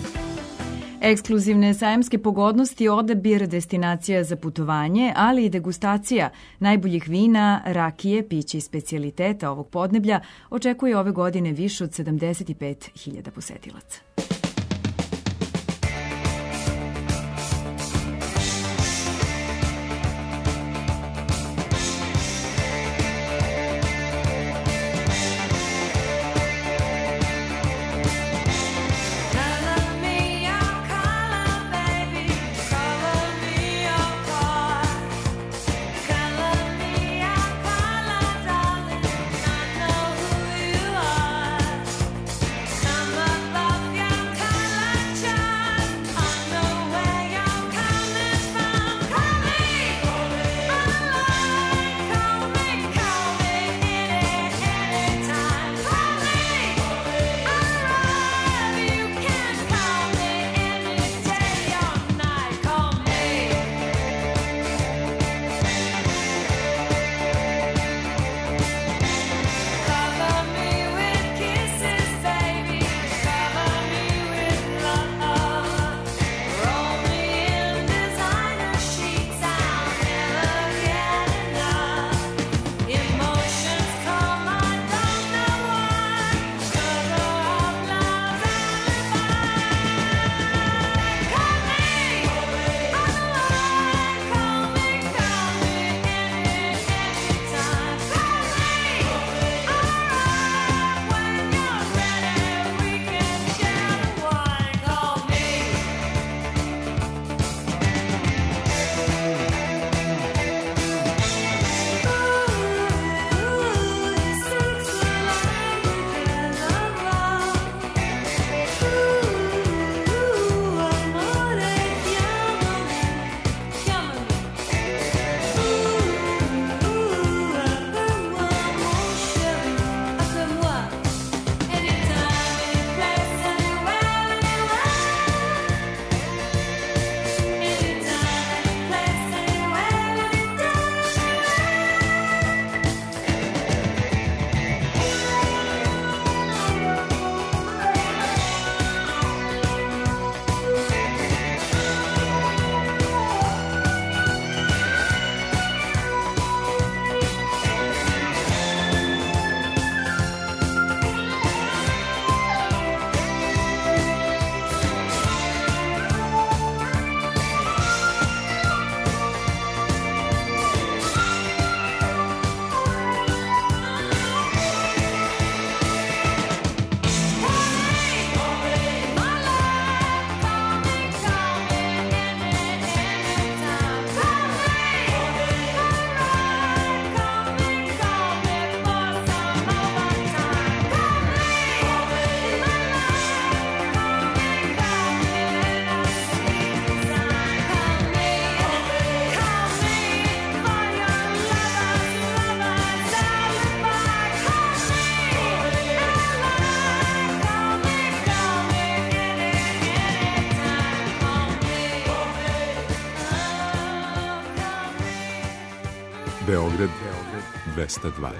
Ekskluzivne sajamske pogodnosti, odabir destinacija za putovanje, ali i degustacija najboljih vina, rakije, pića i specijaliteta ovog podneblja očekuje ove godine više od 75.000 posetilaca. Yeah. Beograd 202.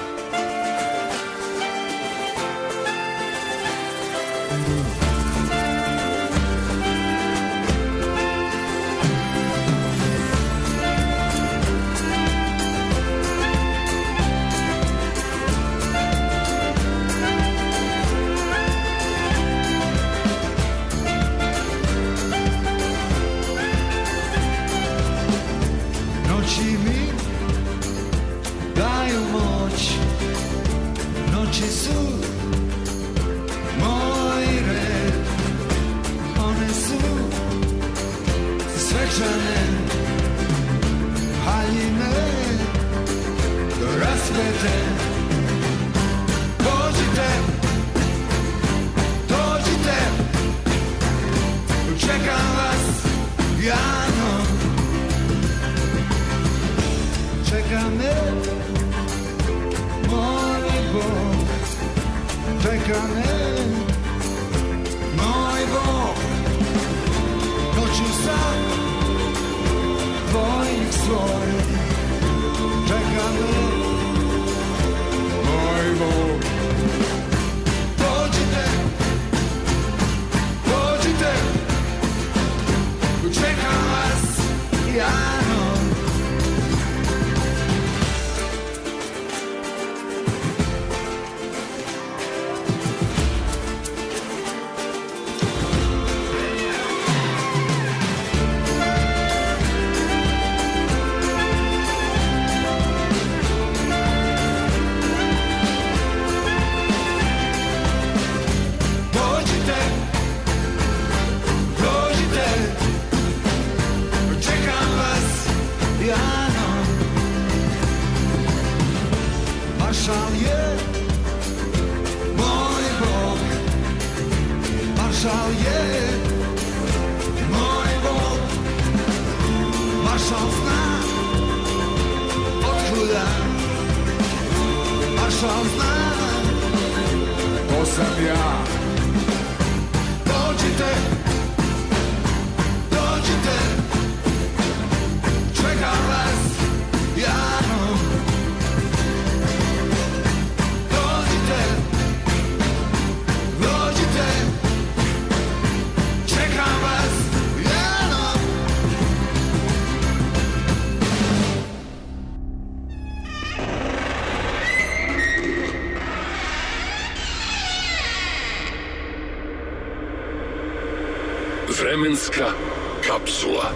Vremenska kapsula.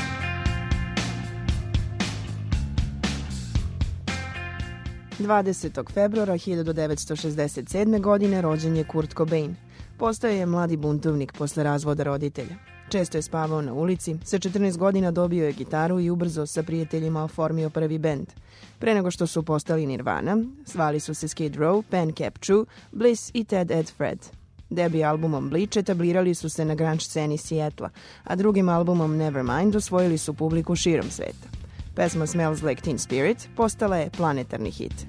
Februara 1967. godine rođen je Kurt Cobain. Postao je mladi buntovnik posle razvoda roditelja. Često je spavao na ulici, sa 14 godina dobio je gitaru i ubrzo sa prijateljima oformio prvi bend. Pre nego što su postali Nirvana, zvali su se Skid Row, Pen Cap Chu, Bliss i Ted Ed Fred. Debi albumom Bleach etablirali su se na grunge sceni Seattle, a drugim albumom Nevermind osvojili su publiku širom sveta. Pesma Smells Like Teen Spirit postala je planetarni hit.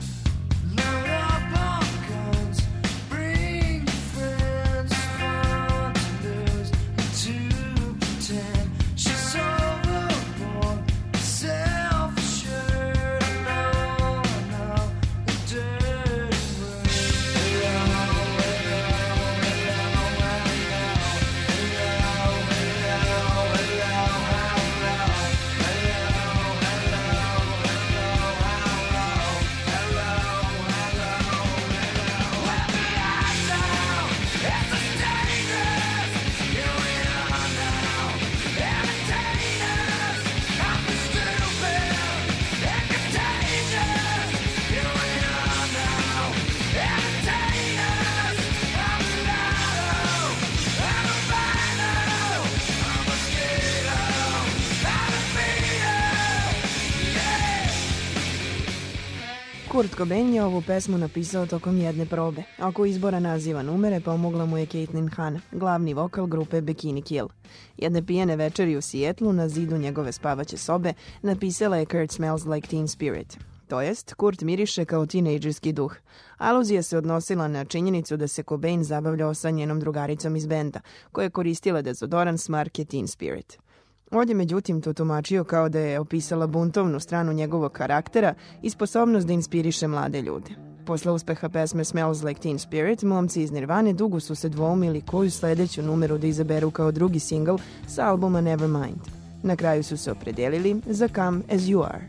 Kurt Cobain je ovu pesmu napisao tokom jedne probe. Oko izbora naziva numere pomogla mu je Caitlin Hanna, glavni vokal grupe Bikini Kill. Jedne pijene večeri u Seattlu na zidu njegove spavaće sobe napisala je Kurt Smells Like Teen Spirit. To jest, Kurt miriše kao tinejdžerski duh. Aluzija se odnosila na činjenicu da se Cobain zabavljao sa njenom drugaricom iz benda, koja je koristila dezodorans marke Teen Spirit. On je međutim to tumačio kao da je opisala buntovnu stranu njegovog karaktera i sposobnost da inspiriše mlade ljude. Posle uspeha pesme Smells Like Teen Spirit, momci iz Nirvane dugo su se dvoumili koju sledeću numeru da izaberu kao drugi singl sa albuma Nevermind. Na kraju su se opredelili za Come As You Are.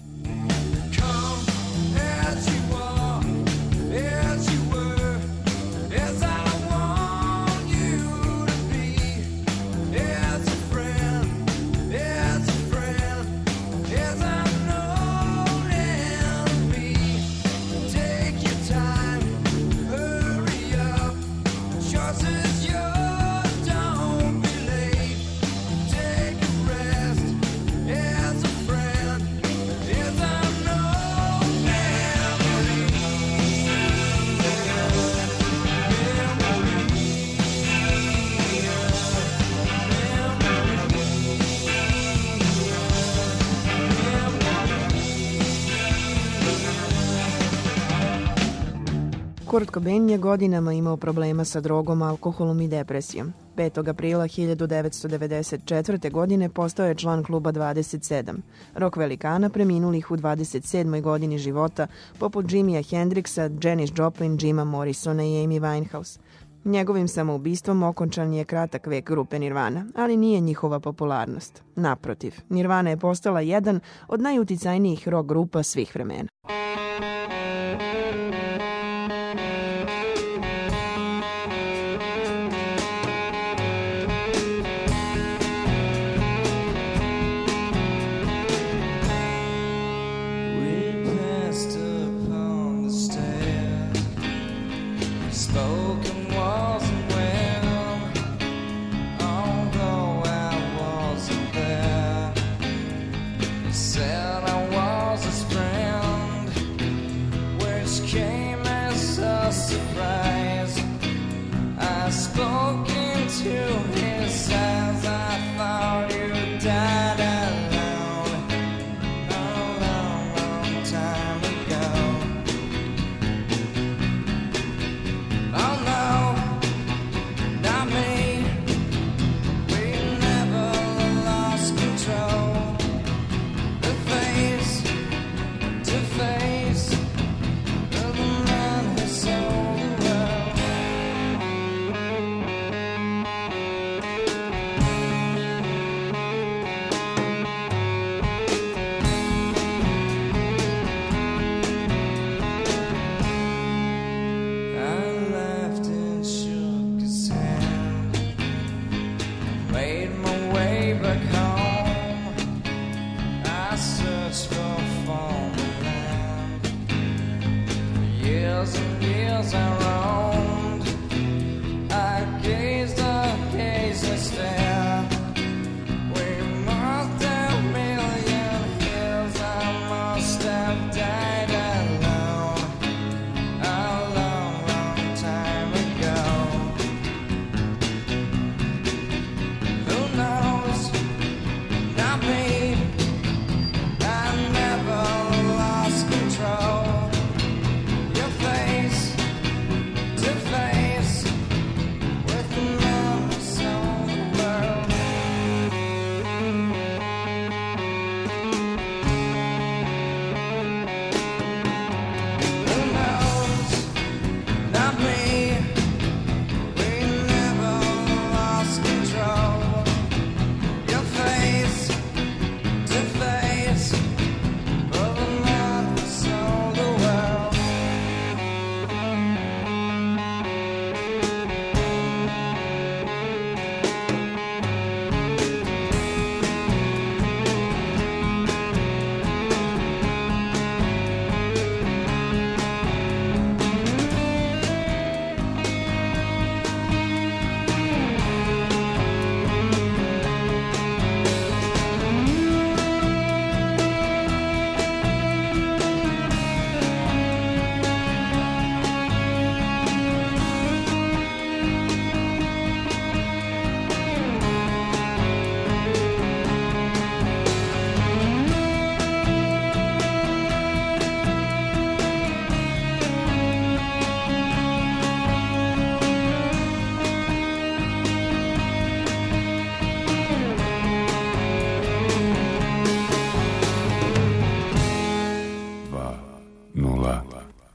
Kurt Cobain je godinama imao problema sa drogom, alkoholom i depresijom. 5. aprila 1994. godine postao je član kluba 27, rock velikana preminulih u 27. godini života, poput Jimija Hendrixa, Janis Joplin, Jima Morrisona i Amy Winehouse. Njegovim samoubistvom okončan je kratak vek grupe Nirvana, ali nije njihova popularnost. Naprotiv, Nirvana je postala jedan od najuticajnijih rock grupa svih vremena.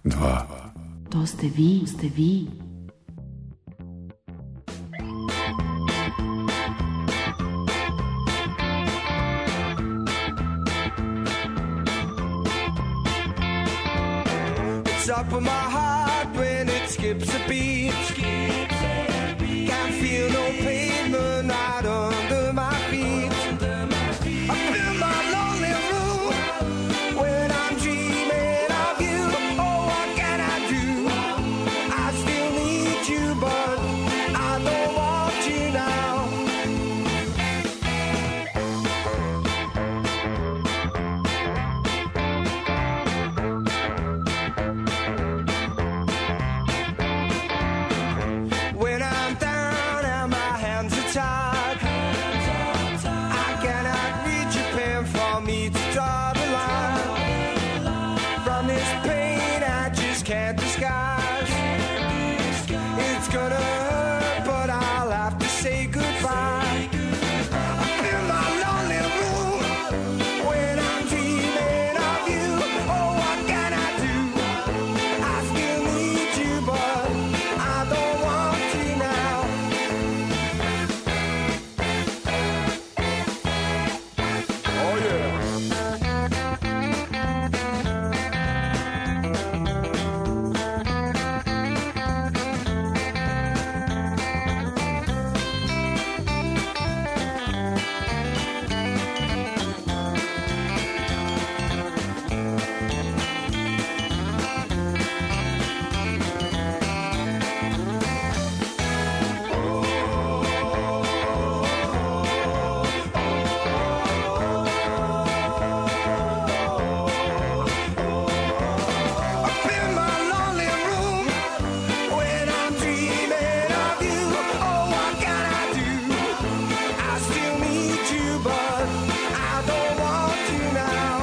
2. To ste vi. It's up in my heart when it skips a beat. Can't feel no pavement right under my feet. Up in my lonely room when I'm dreaming of you. Oh, what can I do? I still need you, but I don't want you now. When I'm down and my hands are tied, I cannot reach a pen for me to draw the line. From this pain I just can't disguise. It's gonna hurt, but I'll have to say goodbye. Up in my lonely room when I'm dreaming of you. Oh, what can I do? I still need you, but I don't want you now. Oh yeah. Up in my lonely room when I'm dreaming of you. Oh, what can I do? I still need you, but I don't want you now.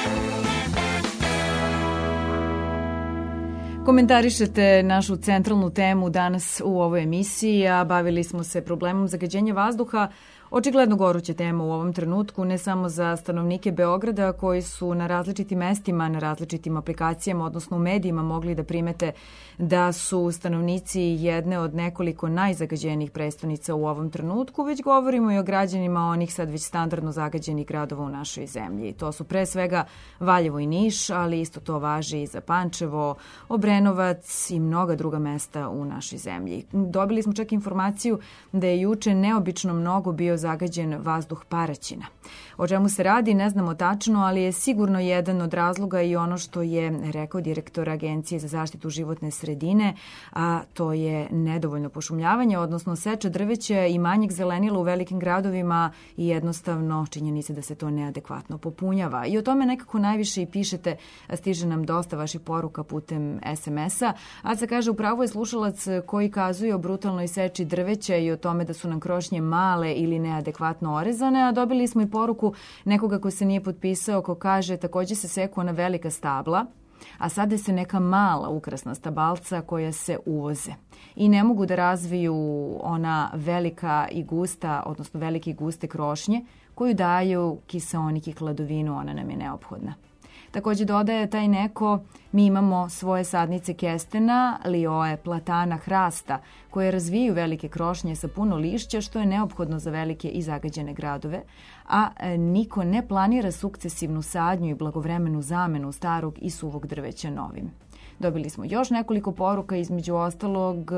Komentarišete našu centralnu temu danas u ovoj emisiji, a bavili smo se problemom zagađenja vazduha. Očigledno goruća tema u ovom trenutku, ne samo za stanovnike Beograda koji su na različitim mestima, na različitim aplikacijama, odnosno u medijima mogli da primete da su stanovnici jedne od nekoliko najzagađenijih prestonica u ovom trenutku, već govorimo i o građanima onih sad već standardno zagađenih gradova u našoj zemlji. To su pre svega Valjevo i Niš, ali isto to važi i za Pančevo, Obrenovac i mnoga druga mesta u našoj zemlji. Dobili smo čak informaciju da je juče neobično mnogo bio zagađen vazduh Paraćina. O čemu se radi ne znamo tačno, ali je sigurno jedan od razloga i ono što je rekao direktor Agencije za zaštitu životne sredine, a to je nedovoljno pošumljavanje, odnosno seča drveća i manjeg zelenila u velikim gradovima i jednostavno činjenica da se to neadekvatno popunjava. I o tome nekako najviše i pišete, stiže nam dosta vaših poruka putem SMS-a. Aca kaže, upravo je slušalac koji kazuje o brutalnoj seči drveća i o tome da su nam krošnje male ili neadekvatno orezane, a dobili smo i poruku nekoga ko se nije potpisao, ko kaže takođe se seku ona velika stabla, a sade se neka mala ukrasna stabalca koja se uvoze. I ne mogu da razviju ona velika i gusta, odnosno velike i guste krošnje koju daju kiseonik i hladovinu, ona nam je neophodna. Takođe dodaje taj neko, mi imamo svoje sadnice kestena, lioe, platana, hrasta, koje razvijaju velike krošnje sa puno lišća, što je neophodno za velike i zagađene gradove, a niko ne planira sukcesivnu sadnju i blagovremenu zamenu starog i suvog drveća novim. Dobili smo još nekoliko poruka, između ostalog,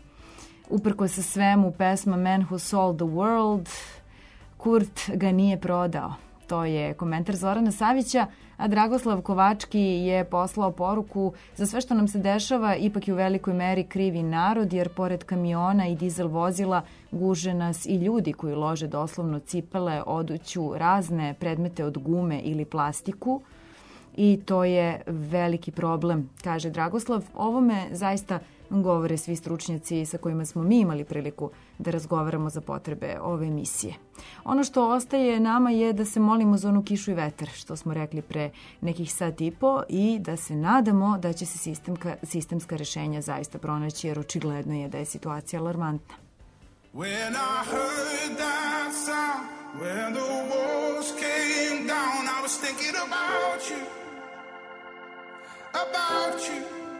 uprko sa svemu, pesma Man Who Sold the World, Kurt ga nije prodao. To je komentar Zorana Savića, a Dragoslav Kovački je poslao poruku: za sve što nam se dešava ipak je u velikoj meri krivi narod, jer pored kamiona i dizel vozila guže nas i ljudi koji lože doslovno cipele, oduću, razne predmete od gume ili plastiku. I to je veliki problem, kaže Dragoslav. Ovome zaista govore svi stručnjaci sa kojima smo mi imali priliku da razgovaramo za potrebe ove emisije. Ono što ostaje nama je da se molimo za onu kišu i vetar, što smo rekli pre nekih sat i po, i da se nadamo da će se sistemska rešenja zaista pronaći, jer očigledno je da je situacija alarmantna. When I heard that sound, when the walls came down, I was thinking about you, about you.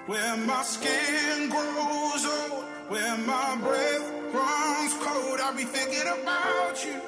where my skin grows old, where my breath runs cold. I'll be thinking about you,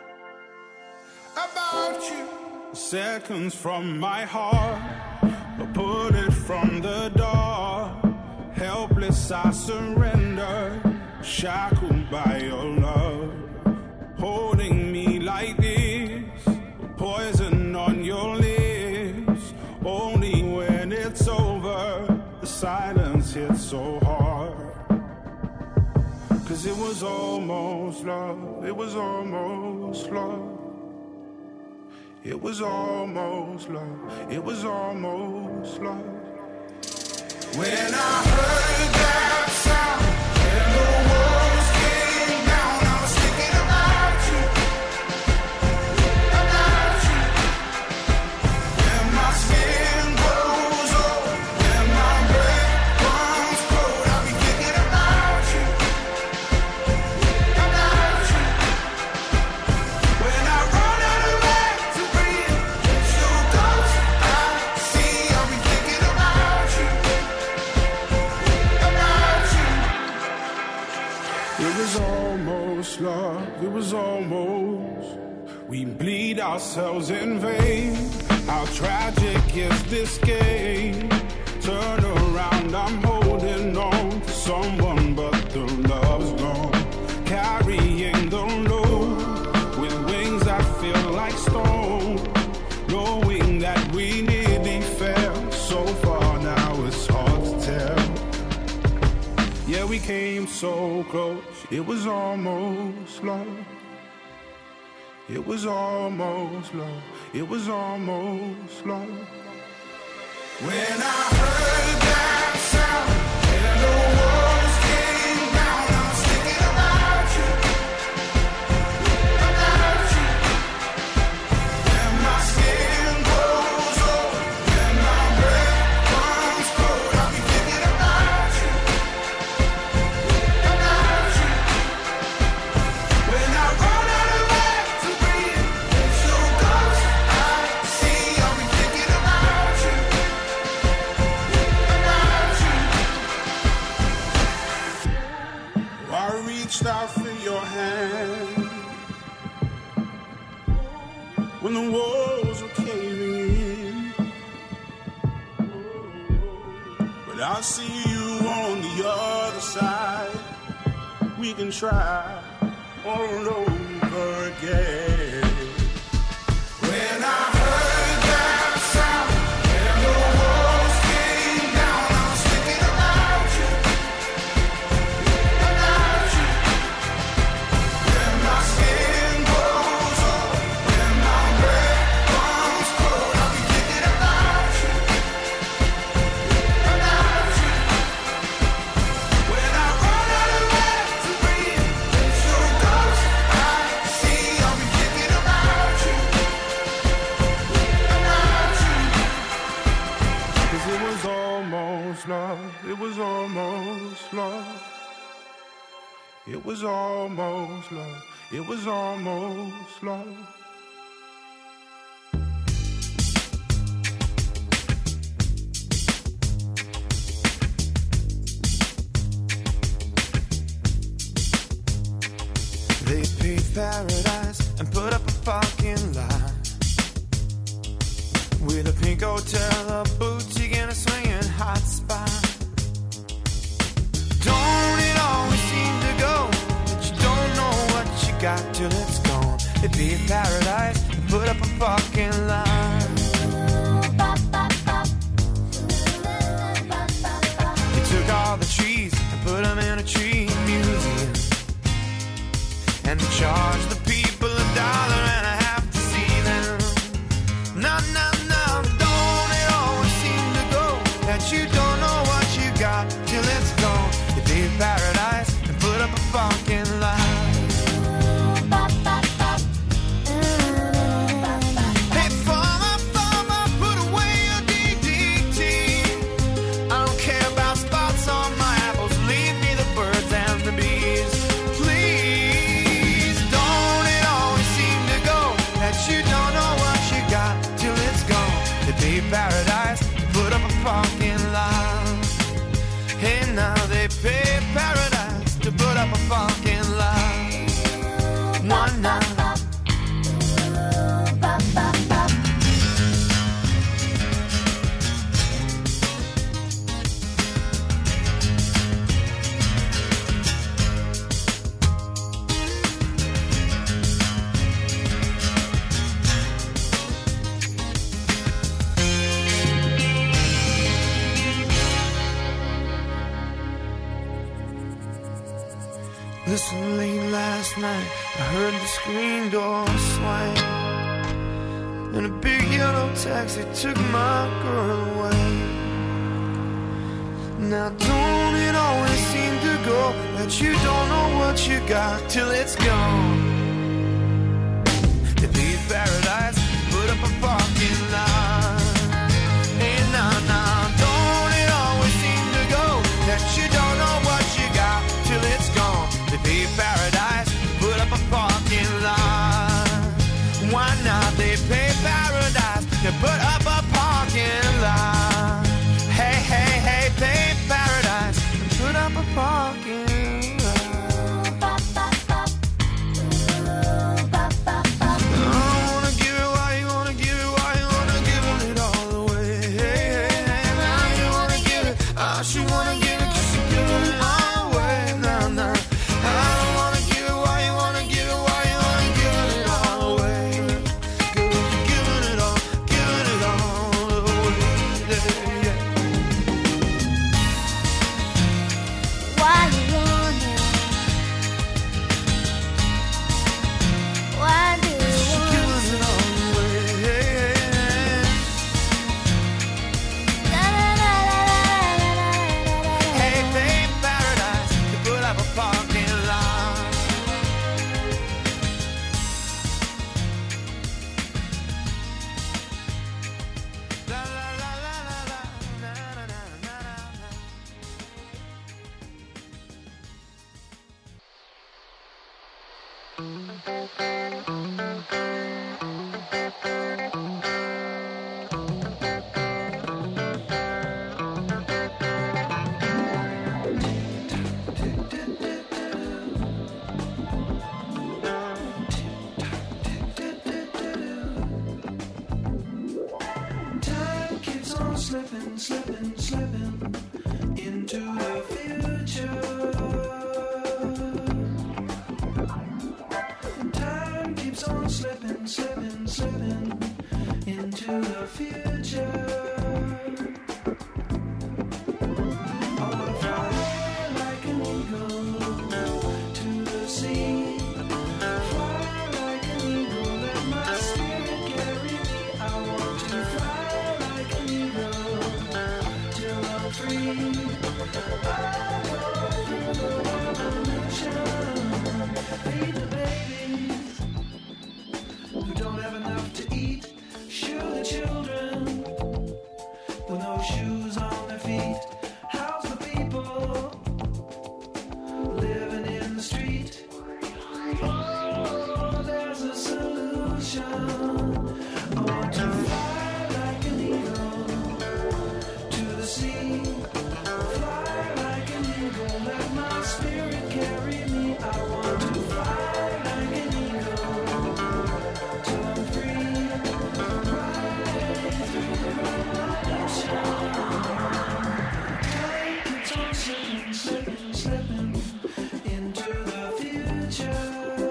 about you. Seconds from my heart, I'll put it from the door. Helpless I surrender, shackled by your love. Holding me like this, poison on your lips. Only when it's over, the silence hits so hard. 'Cause it was almost love, it was almost love. It was almost love, it was almost love. When I heard that sound, and the walls came down, I was thinking about you, about you. When my skin grows old, when my breath runs cold, I'll be thinking about you, about you. When I run out of air to breathe, it's your ghost I see, I'll be thinking about you. It was almost love, it was almost. We bleed ourselves in vain. How tragic is this game? Turn around, I'm holding on to someone, but the love's gone. Carrying the load with wings that feel like stone. Knowing that we nearly fell so far, now it's hard to tell. Yeah, we came so close, it was almost love. It was almost love, it was almost love. When I heard that sound, and the walls came down, I was thinking about you, about you. When my skin grows old, when my breath runs cold, I'll be thinking about you. When I run out of air to breathe, it's your ghost I see, I'll be thinking about you, about you. I reached out for your hand when the walls were caving in, but I see you on the other side. We can try all over again. When I heard that sound, and the walls came down, I was thinking about you, about you. When my skin grows old, when my breath runs cold, I'll be thinking about you, about you. When I run out of air to breathe, it's your ghost I see, I'll be thinking about you, about you. 'Cause it was almost love, it was almost love. It was almost love, it was almost love. They paved paradise and put up a fucking lie with a pink hotel, a boutique, and a swinging hot spot. Don't it always seem to go that you don't know what you got till it's gone? They paved paradise and put up a fucking lie. They took all the trees and put them in a tree museum, and they charged the people $1.50 to see them. No, no, no, don't it always seem to go that you don't know what you got till it's gone? They paved paradise and put up a fucking lie. Hey, farmer, put away your DDT. I don't care about spots on my apples, leave me the birds and the bees. Please, don't it always seem to go that you don't know what you got till it's gone? They paved paradise, put up a fucking lie. they pay paradise to put up a fucking lie. One night. Listen, late last night I heard the screen door swing, and a big yellow taxi took my girl away. Now don't it always seem to go that you don't know what you got till it's gone? They leave paradise, put up a parking lot. Hey, nah, don't it always seem to go that you don't know what you got till it's gone? They pay paradise, put up a parking lot. Why not? They pay paradise, they put up a parking lot. Hey, hey, hey, pay paradise, put up a parking lot. Slipping into the future. Time keeps on slipping into the future. I wanna fly like an eagle to the sea. Fly like an eagle, let my spirit carry me. I want to fly like an eagle till I'm free. I go through the revolution, feed the babies who don't have enough to eat, shoe the children with no shoes on their feet, house the people living in the street. Oh, there's a solution. I want to fly like an eagle to the sea. Fly like an eagle, let my spirit carry me. I want to fly like an eagle till I'm free. Right through the revolution. Time keeps on slipping into the future.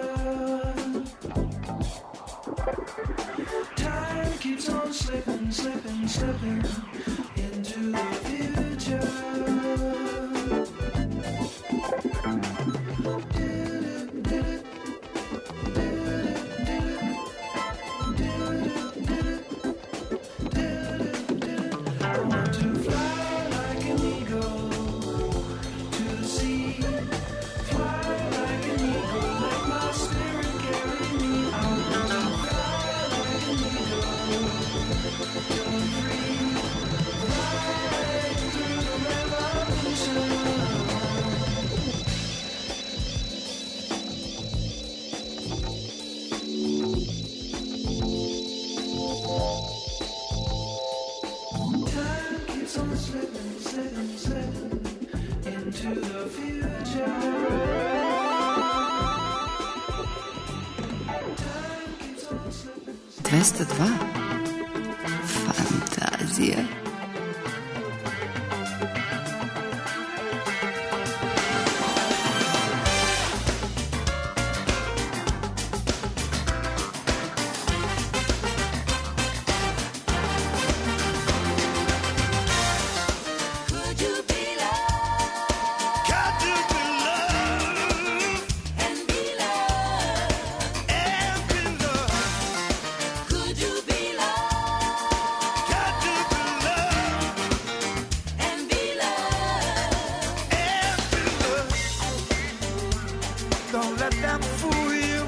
Time keeps on slipping into the future. I want to fly like an eagle to the sea. Fly like an eagle, let my spirit carry me. I want to fly like an eagle till I'm free. Right through the revolution. Time keeps on slipping into to the future. 202. Fantazija. Don't let them fool you.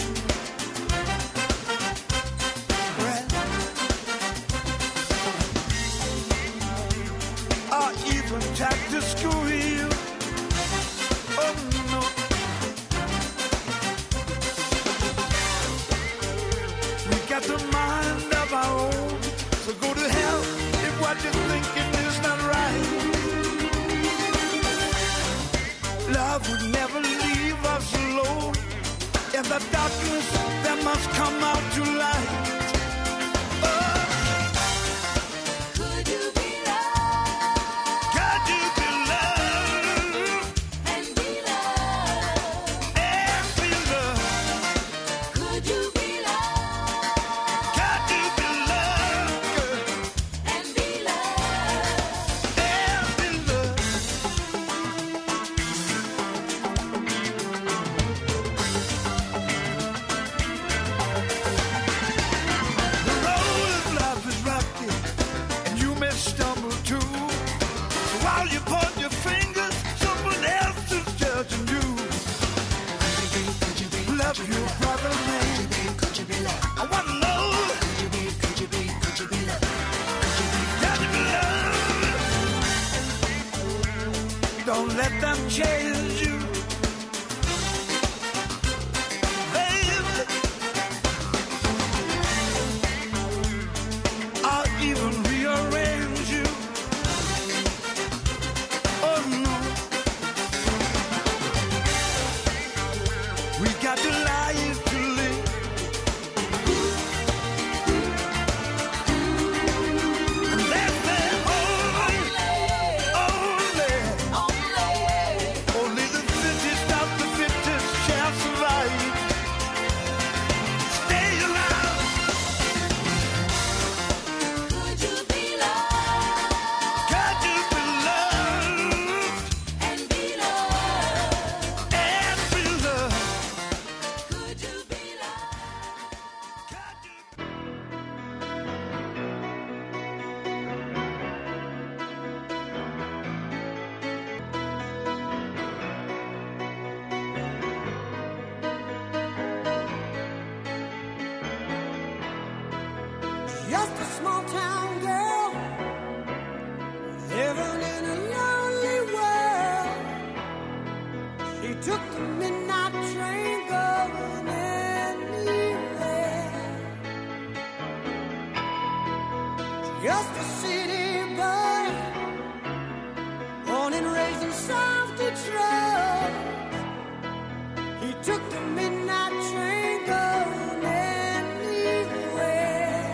Or even try to screw you. Oh no. We got the mind of our own. So go to hell if what you're thinking is not right. Love would never leave us alone. In the darkness, there must come out to light. Oh. Could you be loved? Could you be loved? And be loved? And be loved? Could you be loved? Could you be loved? And be loved? And be loved? Stumble too. So while you point your fingers, someone else is judging you. Could you be love your brother, man? Could you be love? I want to know. Could you be love? Could you be love? Could you be love? Don't let them change you. Baby. I'll even rearrange you. Oh no. We got the life to live. And that's the only the fittest of the fittest shall survive. Stay alive. Could you be loved? Could you be loved? And be loved? And be loved? Could you be loved? Just a small town girl living in a lonely world. She took the midnight train going anywhere. Just a city boy, born and raised in South Detroit. He took the midnight train going anywhere.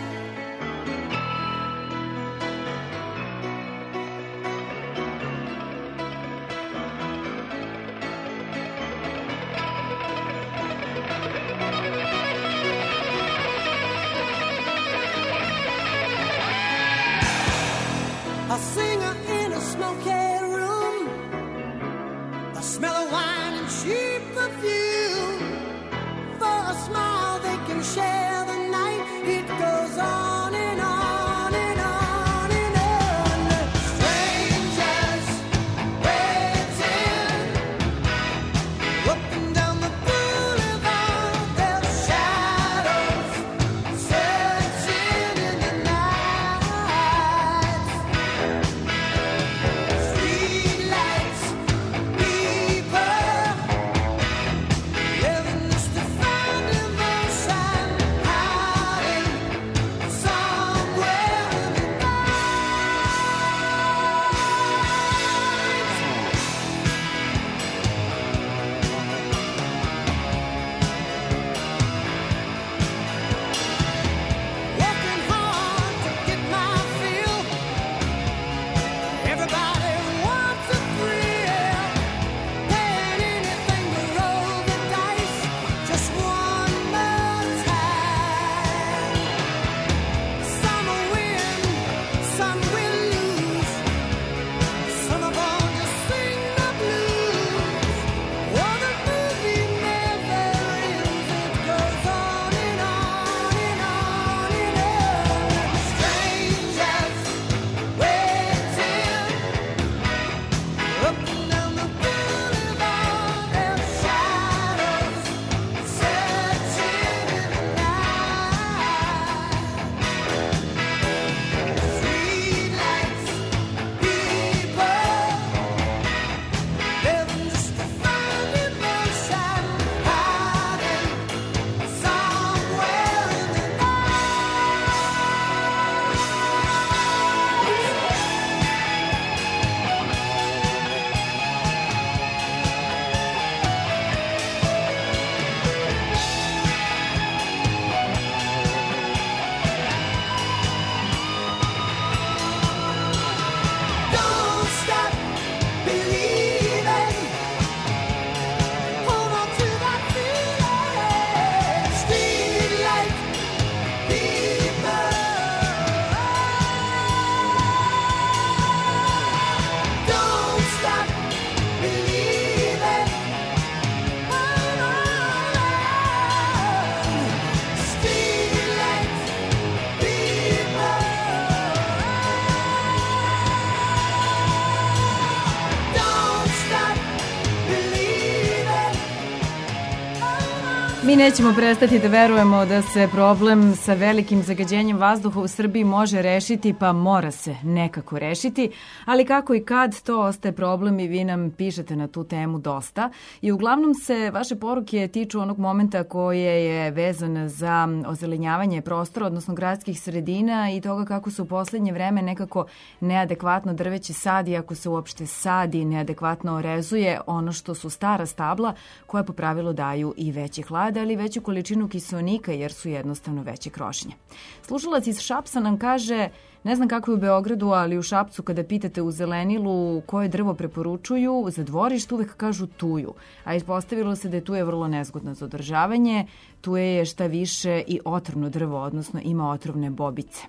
A singer in a smoky room, the smell of wine and cheap perfume. Mi nećemo prestati da verujemo da se problem sa velikim zagađenjem vazduha u Srbiji može rešiti, pa mora se nekako rešiti, ali kako i kad, to ostaje problem i vi nam pišete na tu temu dosta. I uglavnom se vaše poruke tiču onog momenta koje je vezan za ozelenjavanje prostora, odnosno gradskih sredina i toga kako se u poslednje vreme nekako neadekvatno drveće sadi, ako se uopšte sadi, neadekvatno orezuje ono što su stara stabla koja po pravilu daju i veći hlad, ali veću količinu kiseonika jer su jednostavno veće krošnje. Slušalac iz Šapca nam kaže, ne znam kako je u Beogradu, ali u Šapcu kada pitate u zelenilu koje drvo preporučuju, za dvorište uvek kažu tuju, a ispostavilo se da je tuja vrlo nezgodna za održavanje. Tuje je šta više i otrovno drvo, odnosno ima otrovne bobice.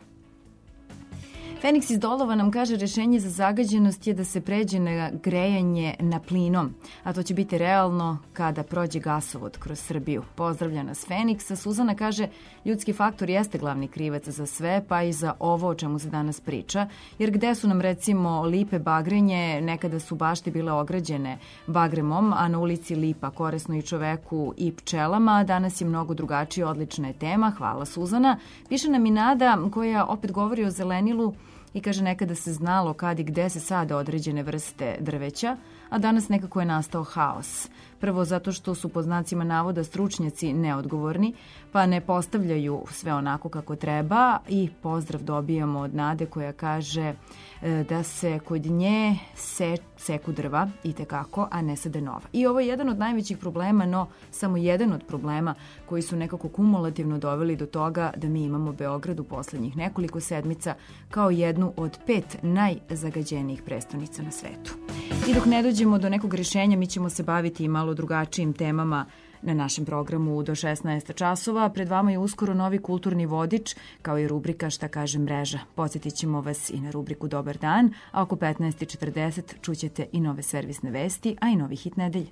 Feniks iz Dolova nam kaže rešenje za zagađenost je da se pređe na grejanje na plinom, a to će biti realno kada prođe gasovod kroz Srbiju. Pozdravlja nas Feniks, a Suzana kaže ljudski faktor jeste glavni krivac za sve, pa i za ovo o čemu se danas priča, jer gde su nam recimo lipe bagrenje, nekada su bašte bile ograđene bagremom, a na ulici lipa korisno i čoveku i pčelama, a danas je mnogo drugačije, odlična je tema, hvala Suzana. Piše nam i Nada koja opet govori o zelenilu, i kaže nekada se znalo kad i gde se sade određene vrste drveća, a danas nekako je nastao haos. Prvo zato što su po znacima navoda stručnjaci neodgovorni, pa ne postavljaju sve onako kako treba i pozdrav dobijamo od Nade koja kaže da se kod nje seku drva i tekako, a ne sade nova. I ovo je jedan od najvećih problema, no samo jedan od problema koji su nekako kumulativno doveli do toga da mi imamo Beograd u poslednjih nekoliko sedmica kao jednu od 5 najzagađenijih prestonica na svetu. I dok ne dođemo do nekog rješenja, mi ćemo se baviti i malo drugačijim temama na našem programu do 16 časova. Pred vama je uskoro novi kulturni vodič, kao i rubrika Šta kaže mreža. Podsjetit ćemo vas i na rubriku Dobar dan, a oko 15:40 čućete i nove servisne vesti, a i novi hit nedelje.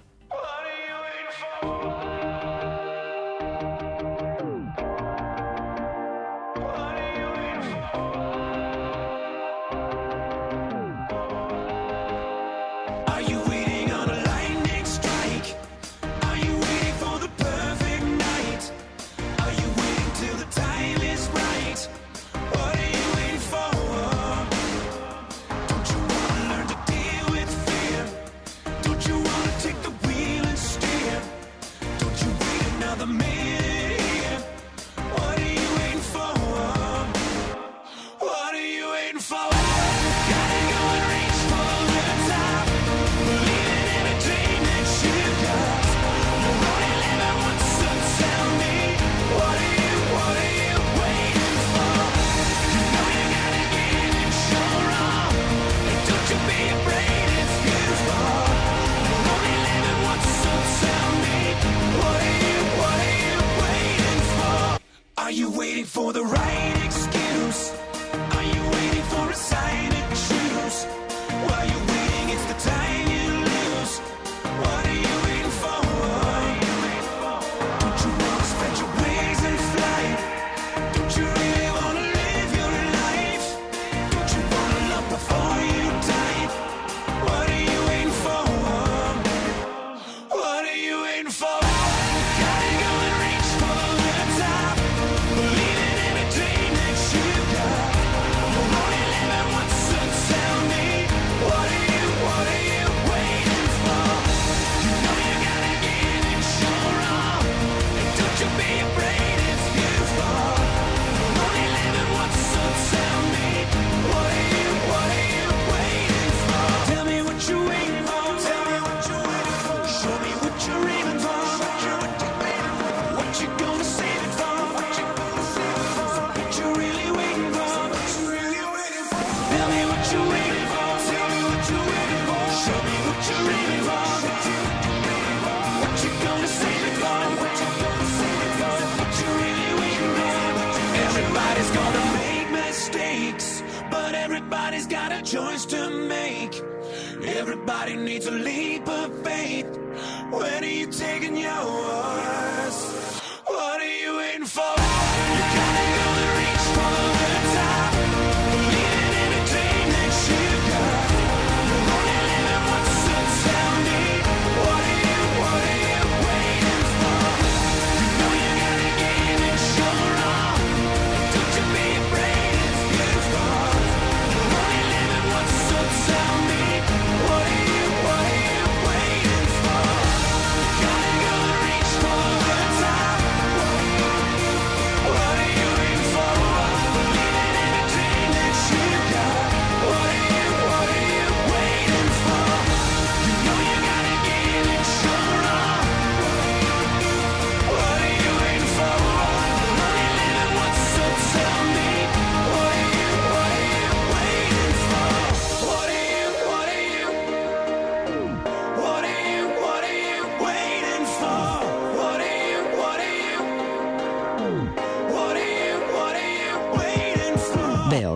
For the right excuse, are you waiting for a sign to choose? While you're waiting, it's the time you lose. What are you waiting for? Don't you want to spread your wings and fly? Don't you really want to live your life? Don't you want to love before you die? What are you waiting for? What are you waiting for? Gotta go and reach for the top. Believe everybody's got a choice to make. Everybody needs a leap of faith. When are you taking yours? What are you waiting for? You gotta go and reach for the top. Believing in a dream that you've got. You're only living once, so tell me, what are you waiting for?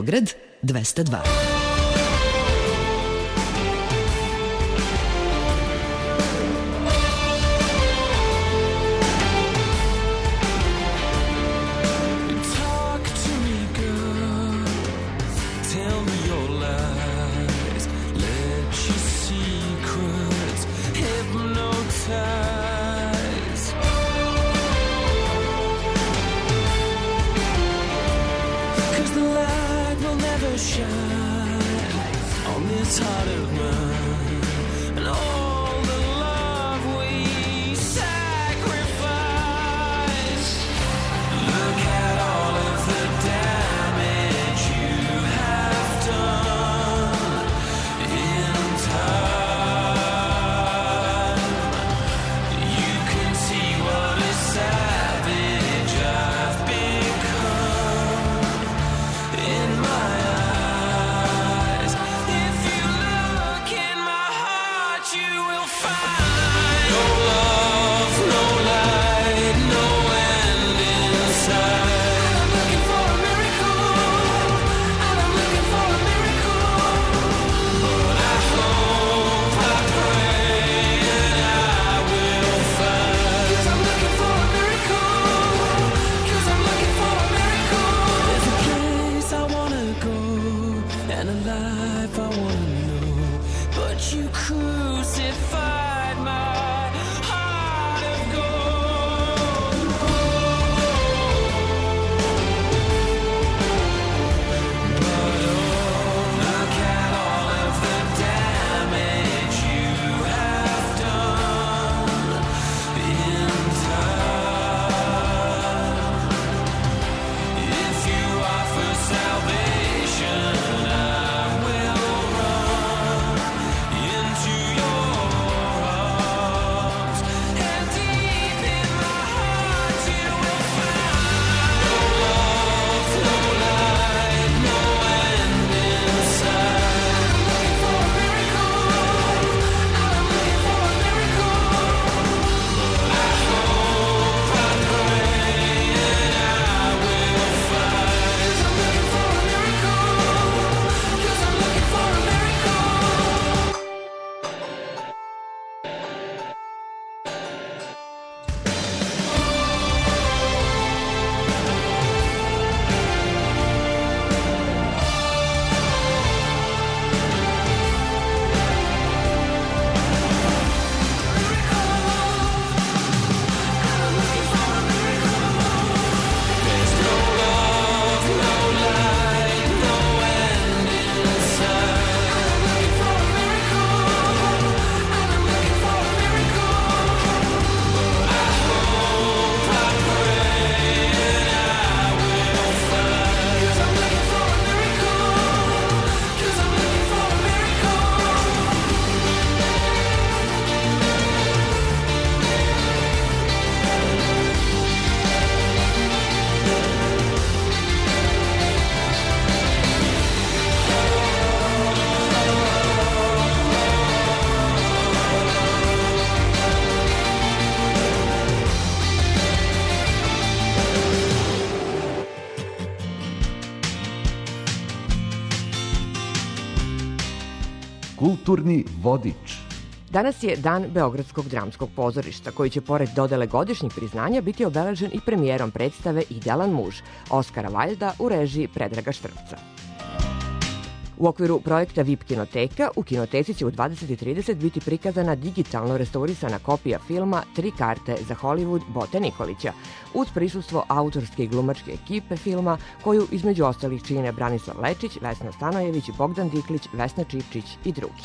Beograd 202. Kulturni vodič. Danas je Dan Beogradskog dramskog pozorišta, koji će pored dodele godišnjih priznanja biti obeležen i premijerom predstave Idealan muž Oskara Valjda u režiji Predraga Štrpca. U okviru projekta VIP kinoteka u kinoteci će u 20:30 biti prikazana digitalno restaurisana kopija filma Tri karte za Hollywood Bote Nikolića, uz prisustvo autorske i glumačke ekipe filma, koju između ostalih čine Branislav Lečić, Vesna Stanojević, Bogdan Diklić, Vesna Čipčić i drugi.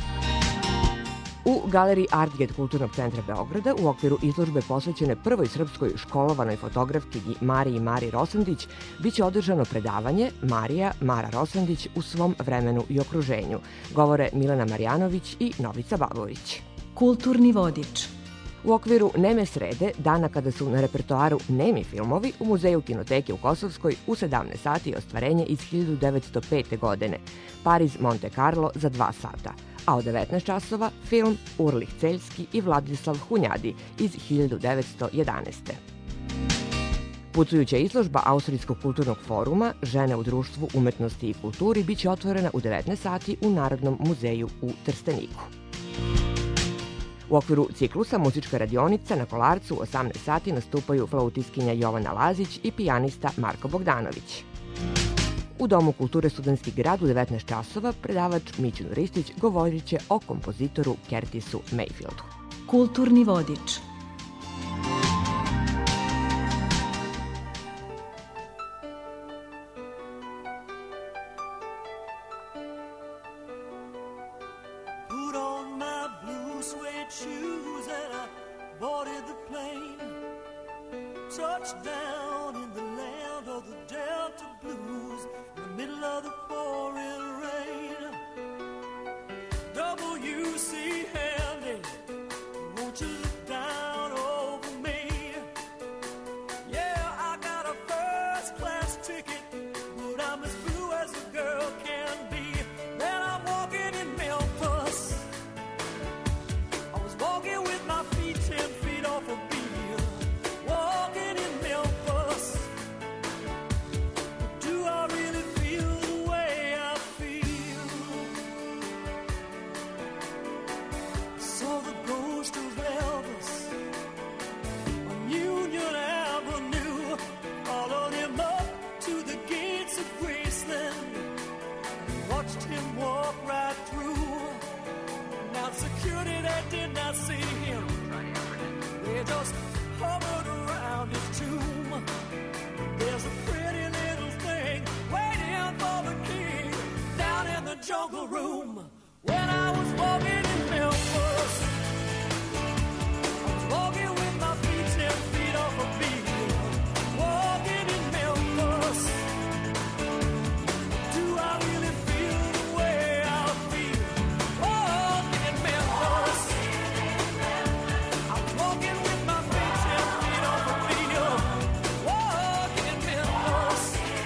U galeriji Artget Kulturnog centra Beograda u okviru izložbe posvećene prvoj srpskoj školovanoj fotografkinji Mariji Mari Rosandić biće održano predavanje Marija Mara Rosandić u svom vremenu i okruženju, govore Milena Marjanović i Novica Babović. Kulturni vodič. U okviru Neme srede, dana kada su na repertoaru nemi filmovi, u Muzeju kinoteke u Kosovskoj u 17 sati ostvarenje iz 1905. godine, Pariz Monte Carlo za 2 sata, a od 19 časova film Urlih Celjski i Vladislav Hunjadi iz 1911. Putujuća izložba Austrijskog kulturnog foruma Žene u društvu, umetnosti i kulturi biće otvorena u 19 sati u Narodnom muzeju u Trsteniku. U okviru ciklusa Muzička radionica na Kolarcu u 18 sati nastupaju flautistkinja Jovana Lazić i pijanista Marko Bogdanović. U Domu kulture Studentski grad u 19 časova predavač Mićun Ristić govorit će o kompozitoru Curtisu Mayfieldu. Kulturni vodič. Put on my blue suede shoes and I boarded the plane. Touched down in the land of the Delta Blues in the middle of the pouring rain. W.C. Handy, won't you look down over me? Yeah, I got a first class ticket, but I'm as blue as a girl can be. Then I'm walking in Memphis. I was walking with my feet 10 feet off a beat. Walking in Memphis. Do I really feel the way I feel? Saw the ghost of Elvis on Union Avenue. Followed him up to the gates of Graceland. Watched him walk right through. Now security, they did not see him. They just hovered around his tomb. There's a pretty little thing waiting for the king down in the jungle room. When I was walking in Memphis, I was walking with my feet 10 feet off a beat. Walking in Memphis. Do I really feel the way I feel? Walking in Memphis. I was walking with my feet 10 feet off a beat. Walking in Memphis.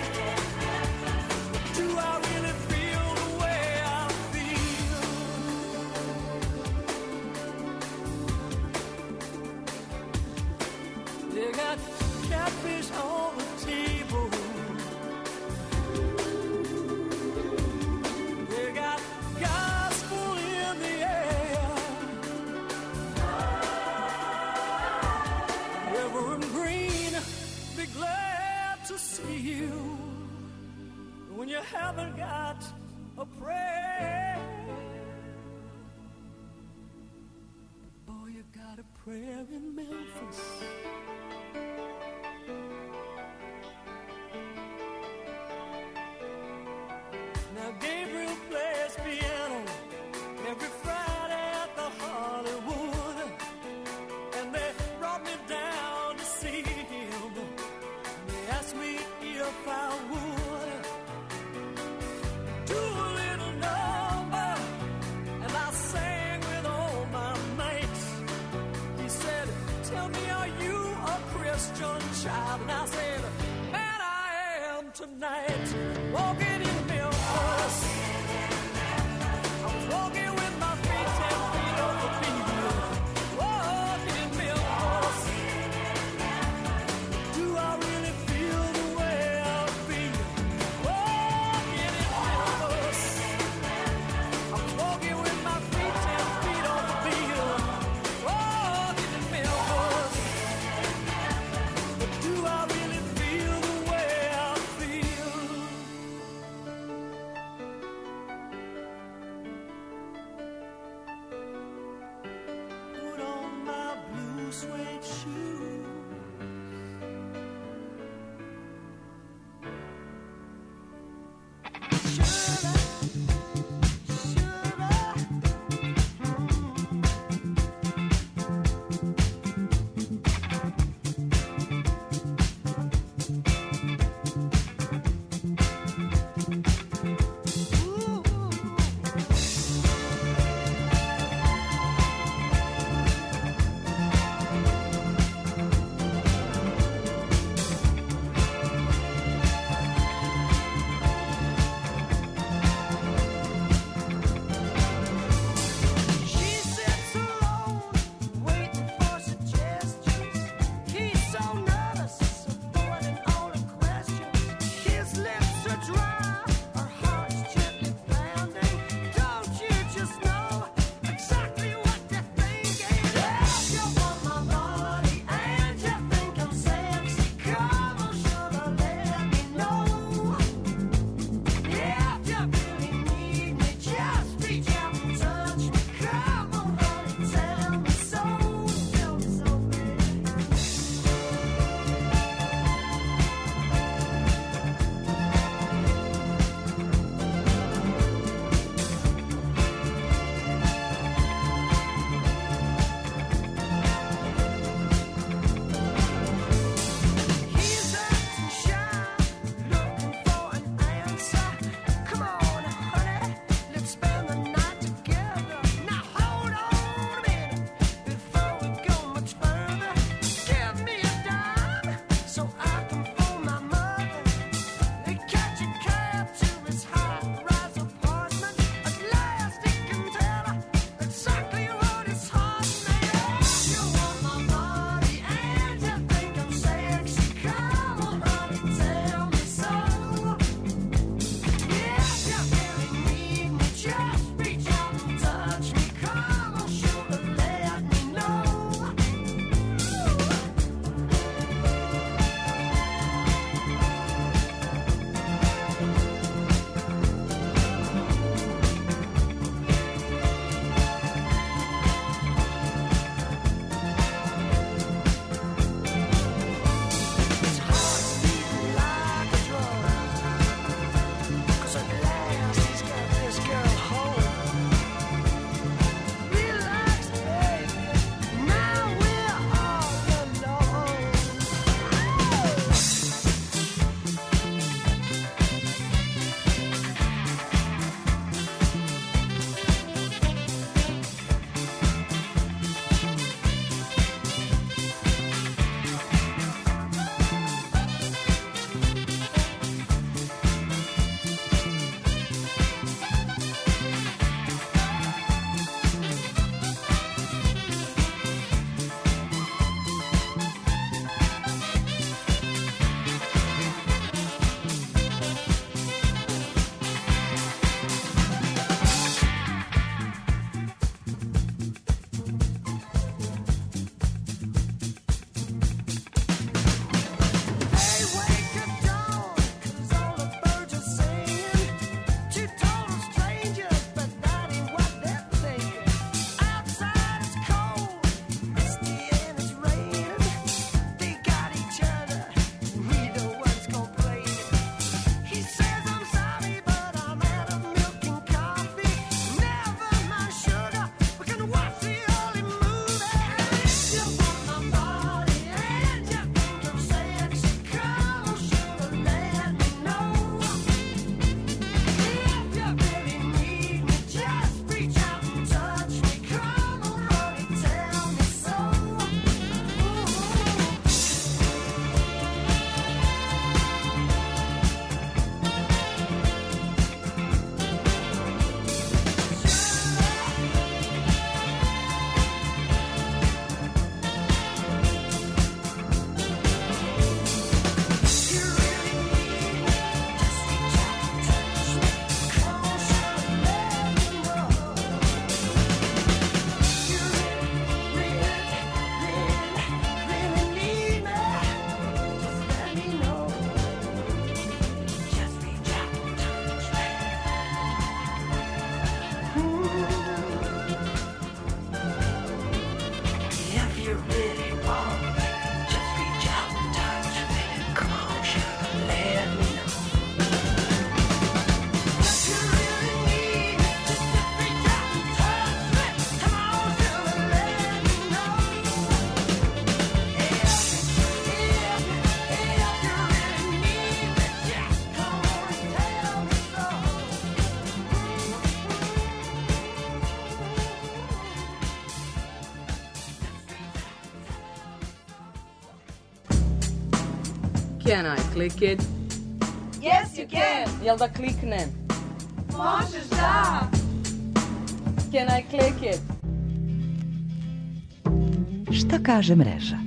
Do I really feel the way I feel? They got catfish on the table. They got gospel in the air. Reverend Green, be glad to see you. When you haven't got a prayer, boy, you got a prayer in Memphis. Now Gabriel plays piano every Friday at the Hollywood, and they brought me down to see him. They asked me if I would do a little number, and I sang with all my mates. He said, "Tell me, are you a Christian child?" And I said, "Man, I am tonight." Walking in Memphis. I was walking with my feet 10 feet off the beat. Walking in Memphis. Do I really feel the way I feel? Walking in Memphis. I was walking with my feet 10 feet off the beat. Walking in Memphis. But do I really feel the way I feel? Can I click it? Yes, you can. Jel da kliknem? Možeš da. Can I click it? Šta kaže mreža?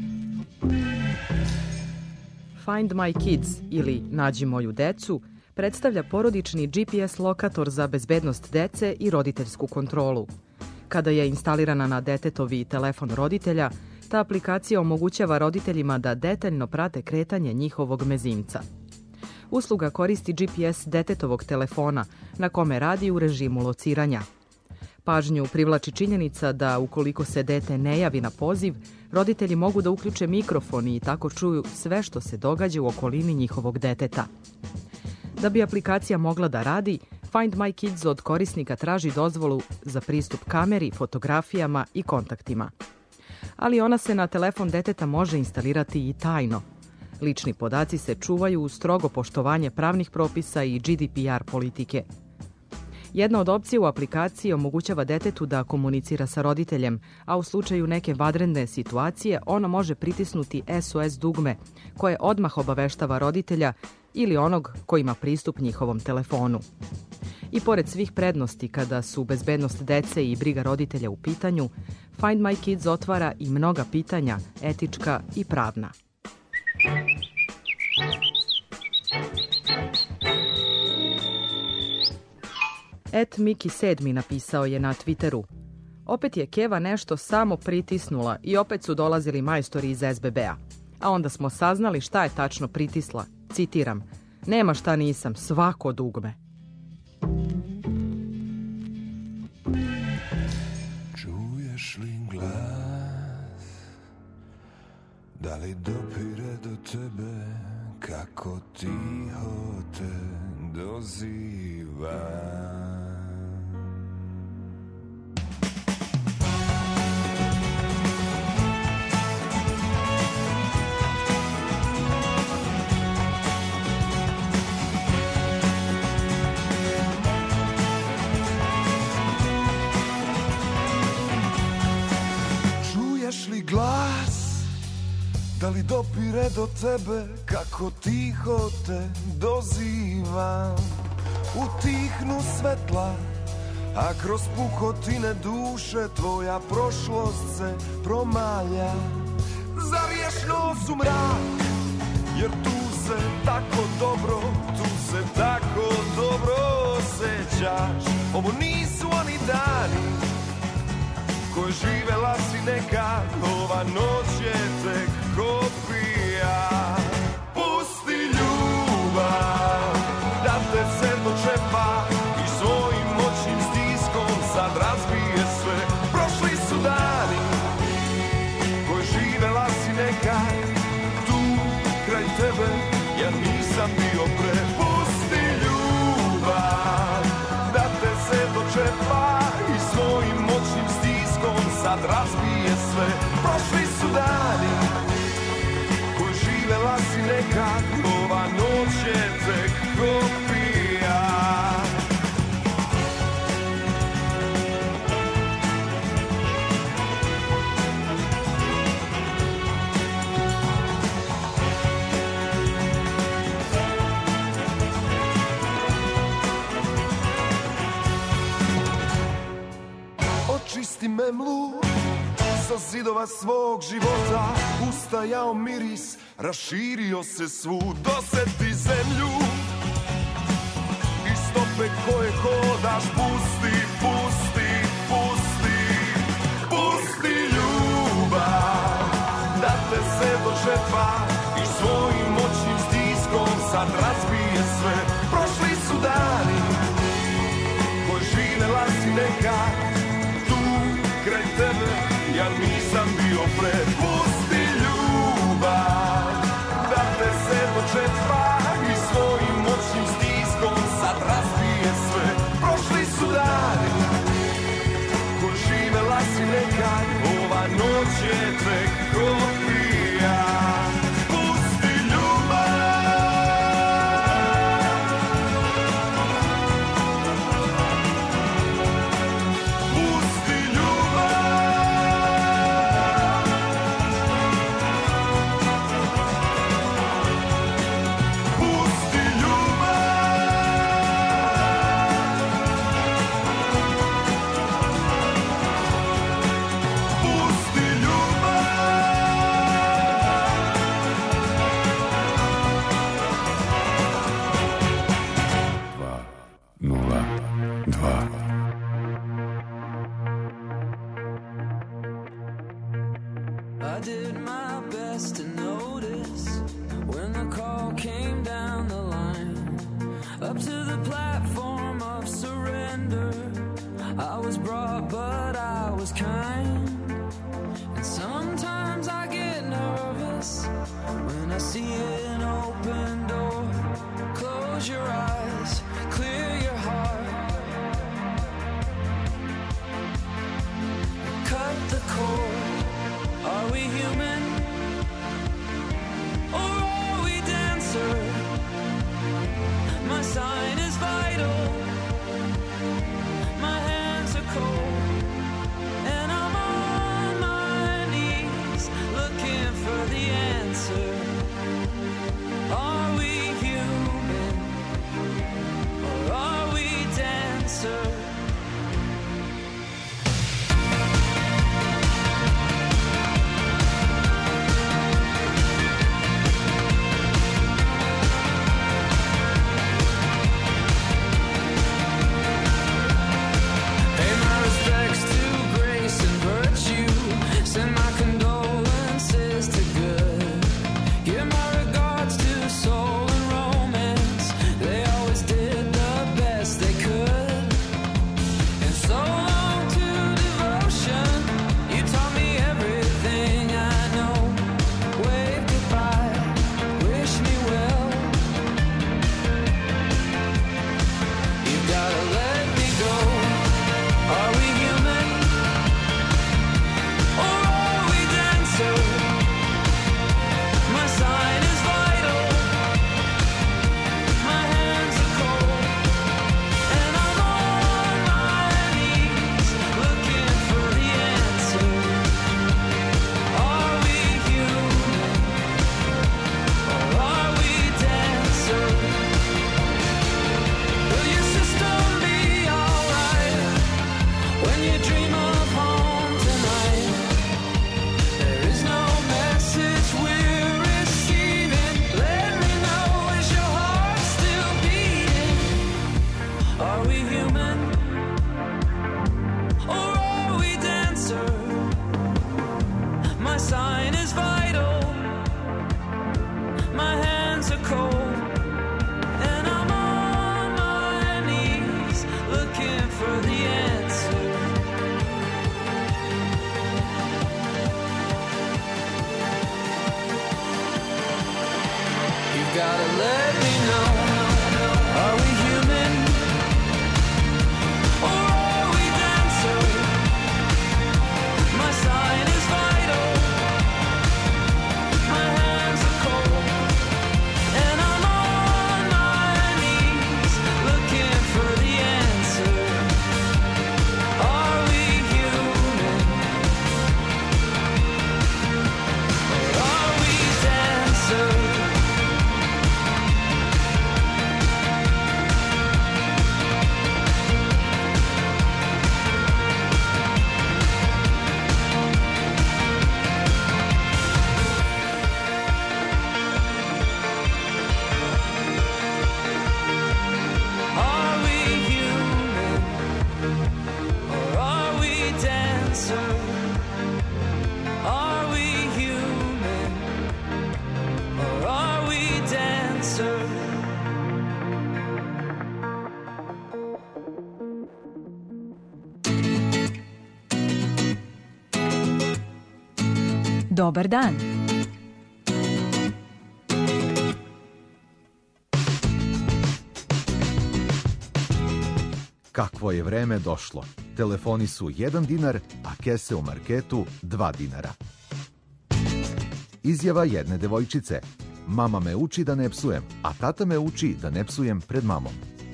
Find My Kids ili Nađi moju decu predstavlja porodični GPS lokator za bezbednost dece i roditeljsku kontrolu. Kada je instalirana na detetovi telefon roditelja, ta aplikacija omogućava roditeljima da detaljno prate kretanje njihovog mezimca. Usluga koristi GPS detetovog telefona na kome radi u režimu lociranja. Pažnju privlači činjenica da ukoliko se dete ne javi na poziv, roditelji mogu da uključe mikrofon i tako čuju sve što se događa u okolini njihovog deteta. Da bi aplikacija mogla da radi, Find My Kids od korisnika traži dozvolu za pristup kameri, fotografijama i kontaktima. Ali ona se na telefon deteta može instalirati i tajno. Lični podaci se čuvaju uz strogo poštovanje pravnih propisa i GDPR politike. Jedna od opcija u aplikaciji omogućava detetu da komunicira sa roditeljem, a u slučaju neke vanredne situacije ono može pritisnuti SOS dugme, koje odmah obaveštava roditelja ili onog ko ima pristup njihovom telefonu. I pored svih prednosti kada su bezbednost dece i briga roditelja u pitanju, Find My Kids otvara i mnoga pitanja, etička i pravna. @Miki7 napisao je na Twitteru: opet je Keva nešto samo pritisnula i opet su dolazili majstori iz SBB-a. A onda smo saznali šta je tačno pritisla. Citiram: nema šta nisam, svako dugme. Čuješ li glas? Da li dopire do tebe? Kako tiho te doziva? Čuješ li glas? Da li dopire do tebe, kako tiho te dozivam? Utihnu svetla, a kroz pukotine duše tvoja prošlost se promalja. Zaviješ nos u mrak, jer tu se tako dobro osjećaš. Ovo nisu oni dani koje živela si nekad, ova noć je tek kopija. Pusti ljubav da te se dočepa i svojim moćnim stiskom sad razbije sve. Prošli su dani koje živela si nekad, tu kraj tebe ja nisam bio pre. Pusti ljubav da te se dočepa i svojim moćnim stiskom sad razbije sve. Prošli su dani koji živela si nekad, ova noć je tek kopija. Očisti memlu sa zidova svog života, ustajao miris, raširio se svud. Doseti zemlju i stope koje hodaš, pusti, pusti, pusti. Pusti ljubav da te se dočepa i svojim moćnim stiskom sad razbije sve. Prošli su dani koji živela si nekad, kraj tebe ja nisam bio pre. Pusti ljubav da te se dočepa i svojim moćnim stiskom sad razbije sve. Prošli su dani koji živela si nekad, ova noć je tek kopija. Pusti ljubav. I did my best to notice when the call came down the line, up to the platform of surrender. I was brought, but I was kind. And sometimes I get nervous when I see an open door. Close your eyes, clear your heart, cut the cord. Are we human, or are we dancer? My sign is vital, my hands are cold, and I'm on my knees looking for the answer. Are we human, or are we dancer? Send my condolences to good. Give my regards to soul and romance. They always did the best they could. And so long to devotion. You taught me everything I know. Wave goodbye, wish me well. You gotta let me go. Are we human? My sign is vital, my hands are cold, and I'm on my knees looking for the answer. Are we human, or are we dancer? Will your system be alright when you dream of home tonight? There is no message we're receiving. Let me know, is your heart still beating? Are we human, or are we dancer? My sign is vital, my hands are cold, and I'm on my knees looking for the answer. You gotta let me know. Are we human, or are we dancer? My sign is vital, my hands are cold, and I'm on my knees looking for the answer. Are we human, or are we dancer? Are we human, or are we dancer? Are we human, or are we dancer? Dobar dan. Kakvo je vreme došlo. Telefoni su 1 dinar, a kese u marketu 2 dinara. Izjava jedne devojčice. Mama me uči da ne psujem, a tata me uči da ne psujem pred mamom.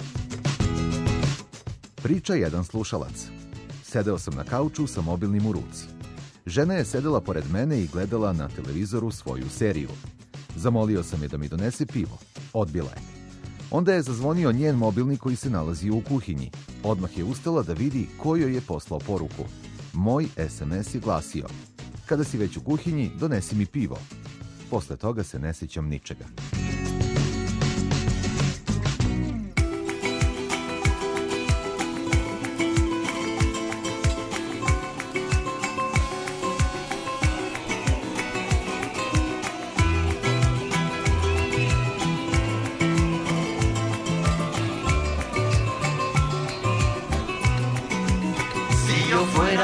Priča jedan slušalac. Sedeo sam na kauču sa mobilnim u ruci. Žena je sedela pored mene i gledala na televizoru svoju seriju. Zamolio sam je da mi donese pivo. Odbila je. Onda je zazvonio njen mobilni koji se nalazi u kuhinji. Odmah je ustala da vidi ko joj je poslao poruku. Moj SMS je glasio: kada si već u kuhinji, donesi mi pivo. Posle toga se ne sjećam ničega.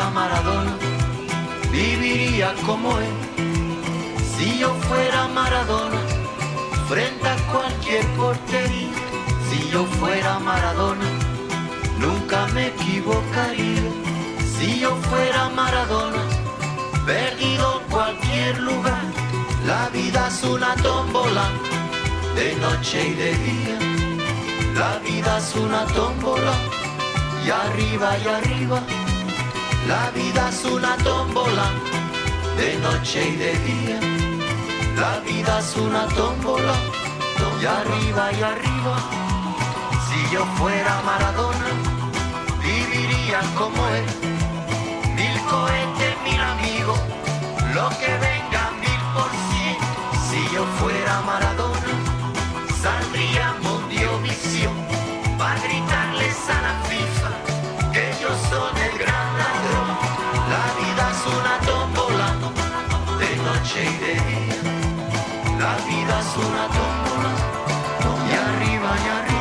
fuera Maradona, viviría como él. Si yo fuera Maradona, frente a cualquier portería. Si yo fuera Maradona, nunca me equivocaría. Si yo fuera Maradona, perdido en cualquier lugar. La vida es una tómbola, de noche y de día. La vida es una tómbola, y arriba y arriba. La vida es una tómbola, de noche y de día. La vida es una tómbola, y arriba y arriba. Si yo fuera Maradona, viviría como él. 1000 cohetes, 1000 amigos, lo que venga 1000%. Si yo fuera Maradona, saldría Mundiovisión para gritarles a la FIFA que ellos son el gran ladrón. La vida es una tómbola, de noche y de día. La vida es una tómbola, y arriba y arriba.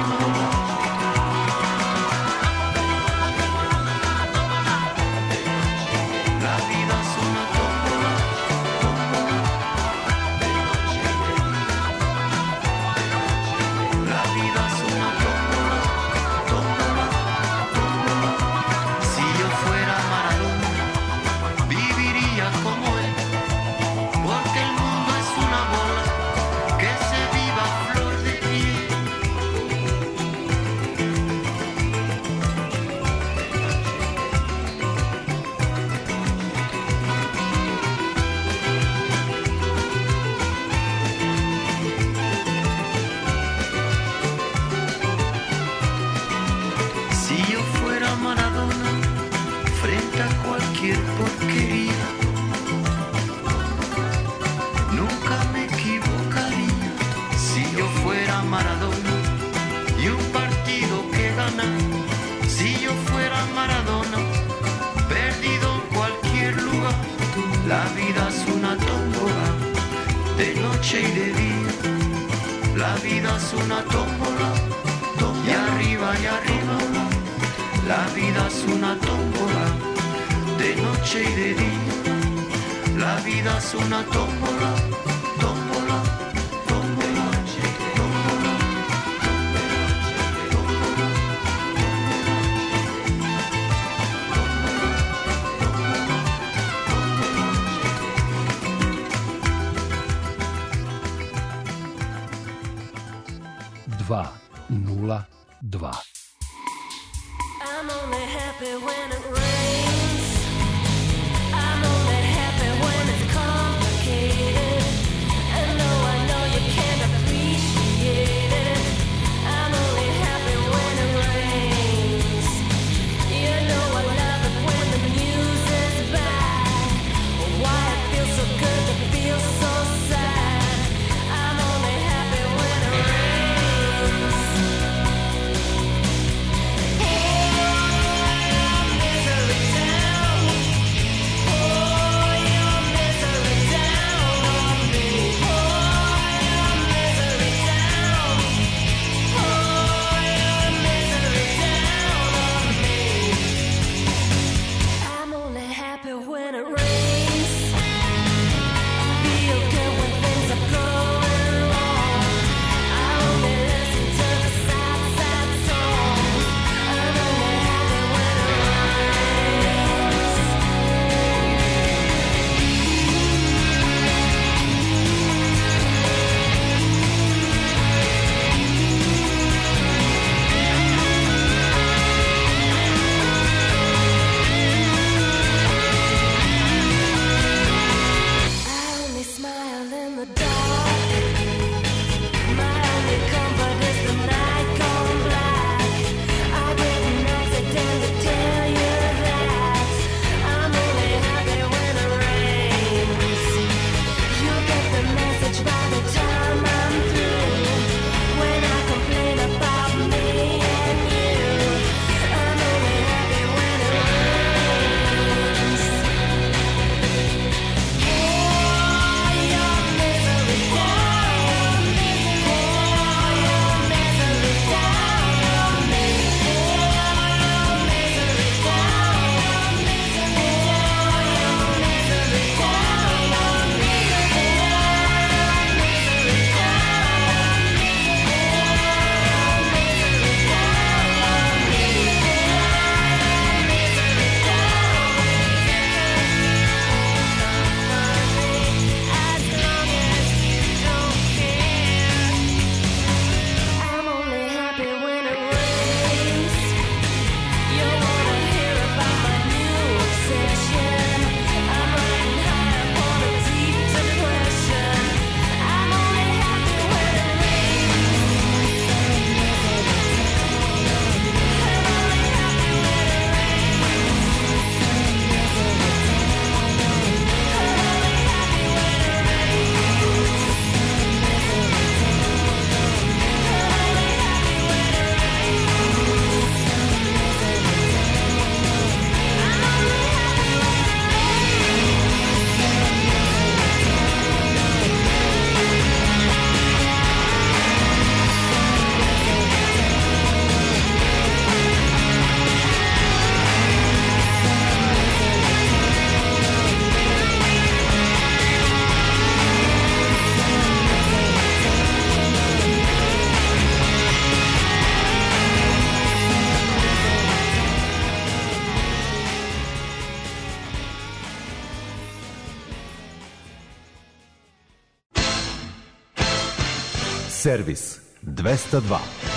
La vida es una tómbola, la vida es una tómbola, tómbola, tómbola. Si yo fuera Maradona, viviría como él, porque el mundo es una bola que se viva a flor de piel. Si yo fuera Maradona, frente a cualquier porquería, nunca me equivocaría. Si yo fuera Maradona y un partido que ganar. Si yo fuera Maradona, perdido en cualquier lugar. La vida es una tómbola, de noche y de día. La vida es una tómbola, y arriba y arriba. La vida es una tómbola, de noche y de día. La vida es una tómbola, tómbola, tómbola, tómbola. Dva, 0, 2. I'm only happy when it rains. I'm only happy when it's complicated. And though I know you can't appreciate it, I'm only happy when it rains. You know I love it when the music's bad. Why it feels so good to feel so sad. I'm only happy when it rains. Servis 202.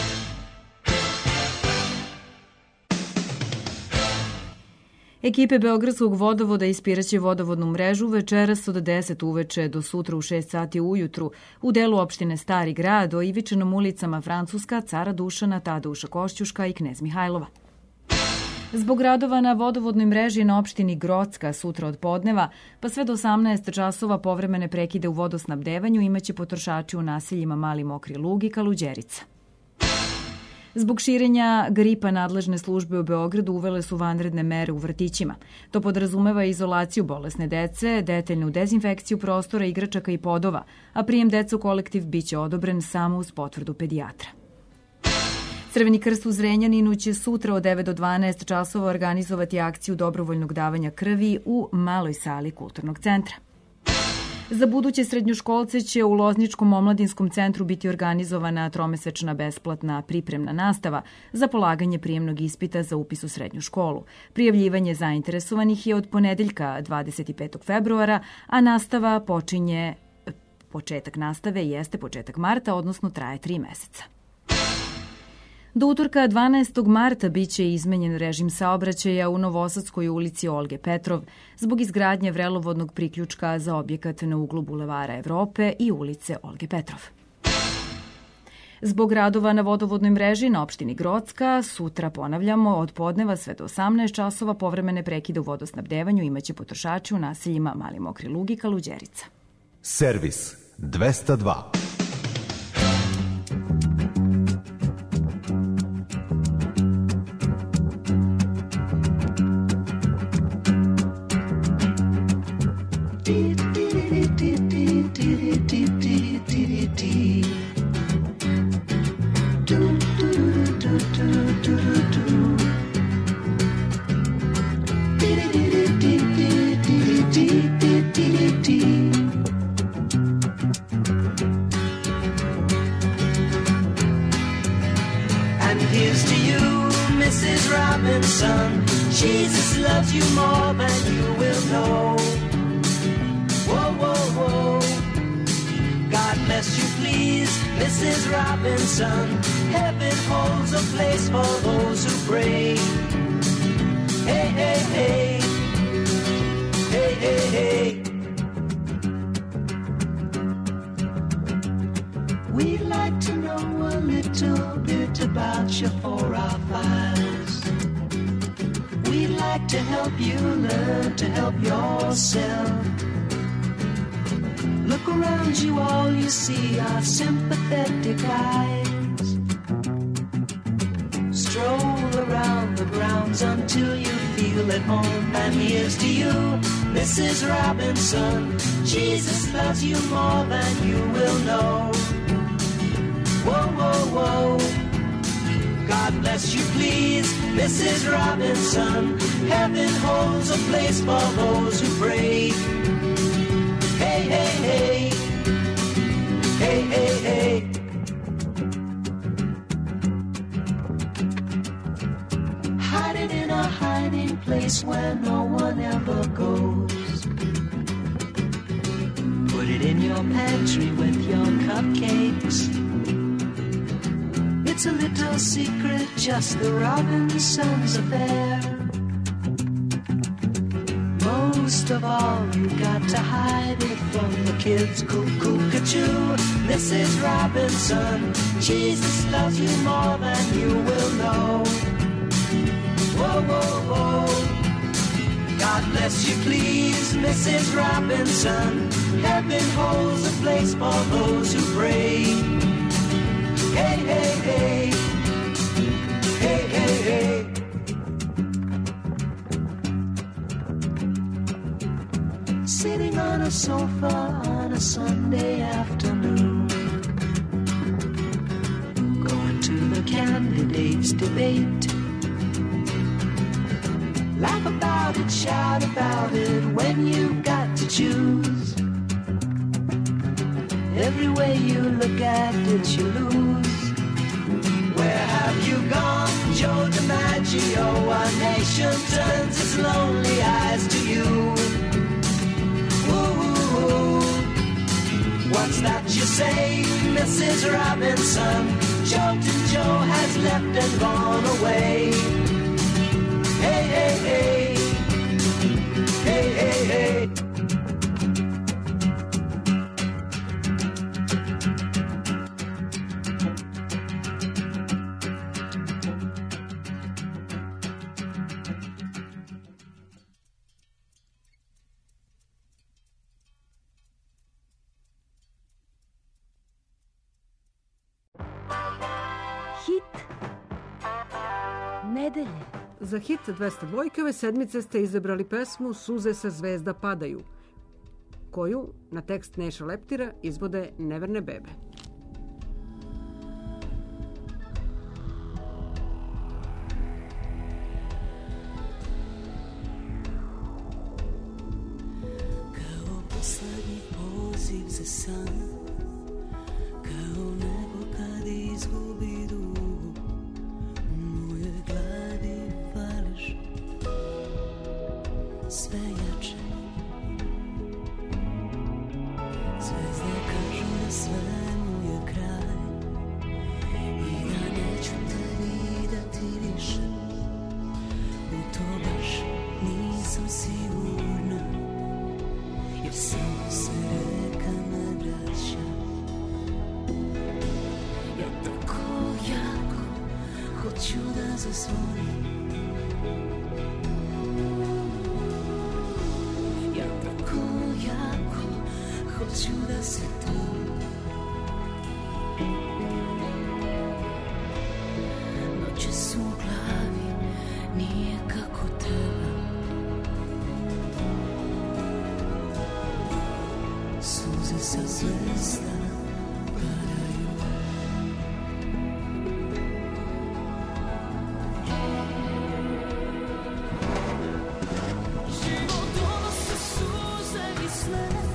Ekipe Beogradskog vodovoda ispiraće vodovodnu mrežu večeras od 10 uveče do sutra u 6 sati ujutru u delu opštine Stari grad o Ivičinom ulicama Francuska, Cara Dušana, Tadeuša Košćuška i Knez Mihajlova. Zbog radova na vodovodnoj mreži na opštini Grocka sutra od podneva, pa sve do 18 časova povremene prekide u vodosnabdevanju imaće potrošači u naseljima Mali Mokri Lug i Kaluđerica. Zbog širenja gripa nadležne službe u Beogradu uvele su vanredne mere u vrtićima. To podrazumeva izolaciju bolesne dece, detaljnu dezinfekciju prostora, igračaka i podova, a prijem deca u kolektiv biće odobren samo uz potvrdu pedijatra. Crveni krst u Zrenjaninu će sutra od 9 do 12 časova organizovati akciju dobrovoljnog davanja krvi u maloj sali kulturnog centra. Za buduće srednjoškolce će u Lozničkom omladinskom centru biti organizovana tromesečna besplatna pripremna nastava za polaganje prijemnog ispita za upis u srednju školu. Prijavljivanje zainteresovanih je od ponedeljka 25. februara, a početak nastave jeste početak marta, odnosno traje 3 meseca. Do utorka 12. marta biće izmenjen režim saobraćaja u Novosadskoj ulici Olge Petrov zbog izgradnje vrelovodnog priključka za objekat na uglu Bulevara Evrope i ulice Olge Petrov. Zbog radova na vodovodnoj mreži na opštini Grocka, sutra ponavljamo od podneva sve do 18 časova povremene prekide u vodosnabdevanju imaće potrošači u naseljima Mali Mokri Lug i Kaluđerica. Servis 202. And here's to you, Mrs. Robinson. Jesus loves you more than you will know. Whoa, whoa, whoa. God bless you, please, Mrs. Robinson. Heaven holds a place for those who pray. Hey, hey, hey. Hey, hey, hey. We'd like to know a little bit about you for our files. We'd like to help you learn to help yourself. Look around you, all you see are sympathetic eyes. Stroll around the grounds until you feel at home. And here's to you, Mrs. Robinson. Jesus loves you more than you will know. Whoa, whoa, whoa. God bless you, please, Mrs. Robinson. Heaven holds a place for those who pray. Hey, hey, hey. Hey, hey, hey. Hiding in a hiding place where no one ever goes. Put it in your pantry with your cupcakes. It's a little secret, just the Robinsons' affair. Most of all, you got to hide it from the kids. Cuckoo-ca-choo, Mrs. Robinson. Jesus loves you more than you will know. Whoa, whoa, whoa. God bless you, please, Mrs. Robinson. Heaven holds a place for those who pray. Hey, hey, hey. Hey, hey, hey. Sitting on a sofa on a Sunday afternoon, going to the candidates' debate. Laugh about it, shout about it when you've got to choose. Every way you look at it, you lose. Where have you gone, Joe DiMaggio? Our nation turns its lonely eyes to you. Ooh, what's that you say, Mrs. Mrs. Robinson. Joe to Joe has left and gone away. Hey, hey, hey. Hey, hey, hey. Nedelje. Za hit 202 ove sedmice ste izabrali pesmu Suze sa zvezda padaju, koju na tekst Neša Leptira izvode Neverne bebe. Kao poslednji poziv za san, kao nebo kad izgubi duh, sve jače. Zvezde kažu da svemu je kraj i da neću te videti više. U to baš nisam sigurna, jer samo se reka ne vraća. Ja tako jako hoću da zasvonim, hoću da se tu. Noće su u glavi, nije kako treba. Suze sa zvezda padaju. Život donose suze i sled,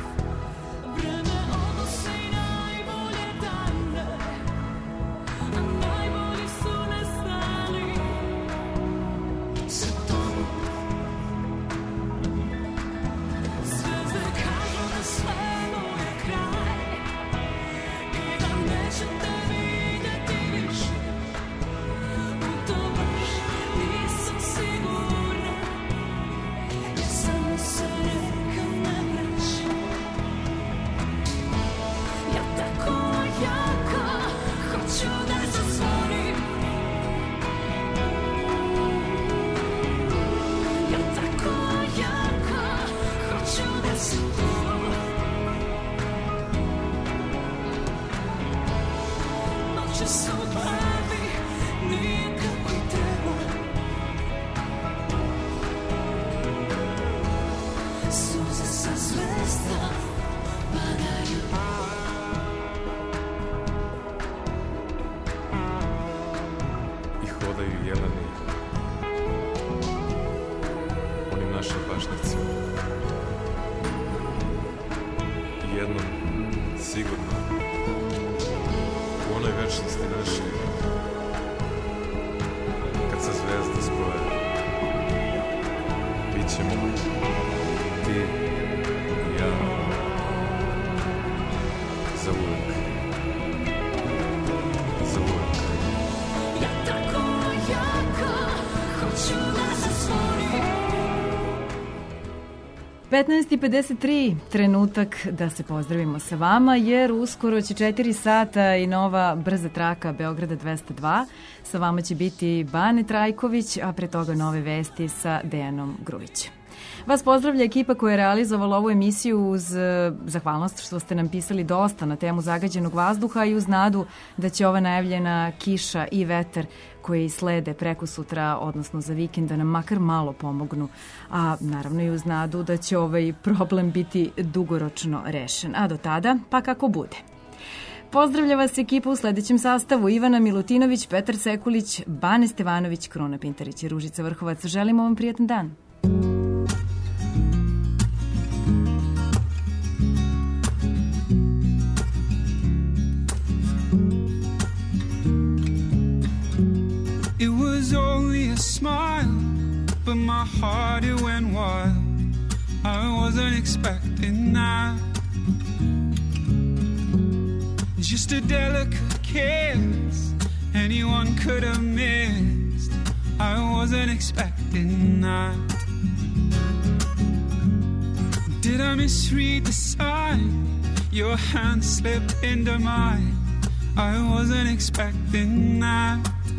Ja tako jako hoću da se svorim. 15:53, trenutak da se pozdravimo sa vama, jer uskoro će 4 sata i nova brza traka Beograda 202. Sa vama će biti Bane Trajković, a pre toga nove vesti sa Dejanom Grujićem. Vas pozdravlja ekipa koja je realizovala ovu emisiju uz zahvalnost što ste nam pisali dosta na temu zagađenog vazduha i uz nadu da će ova najavljena kiša i vetar koji slede preko sutra, odnosno za vikend, da nam makar malo pomognu, a naravno i uz nadu da će ovaj problem biti dugoročno rešen. A do tada, pa kako bude. Pozdravlja vas ekipa u sledećem sastavu: Ivana Milutinović, Petar Sekulić, Bane Stevanović, Kruna Pintarić i Ružica Vrhovac. Želimo vam prijatan dan. It was only a smile, but my heart it went wild. I wasn't expecting that. Just a delicate kiss anyone could have missed. I wasn't expecting that. Did I misread the sign? Your hand slipped into mine. I wasn't expecting that.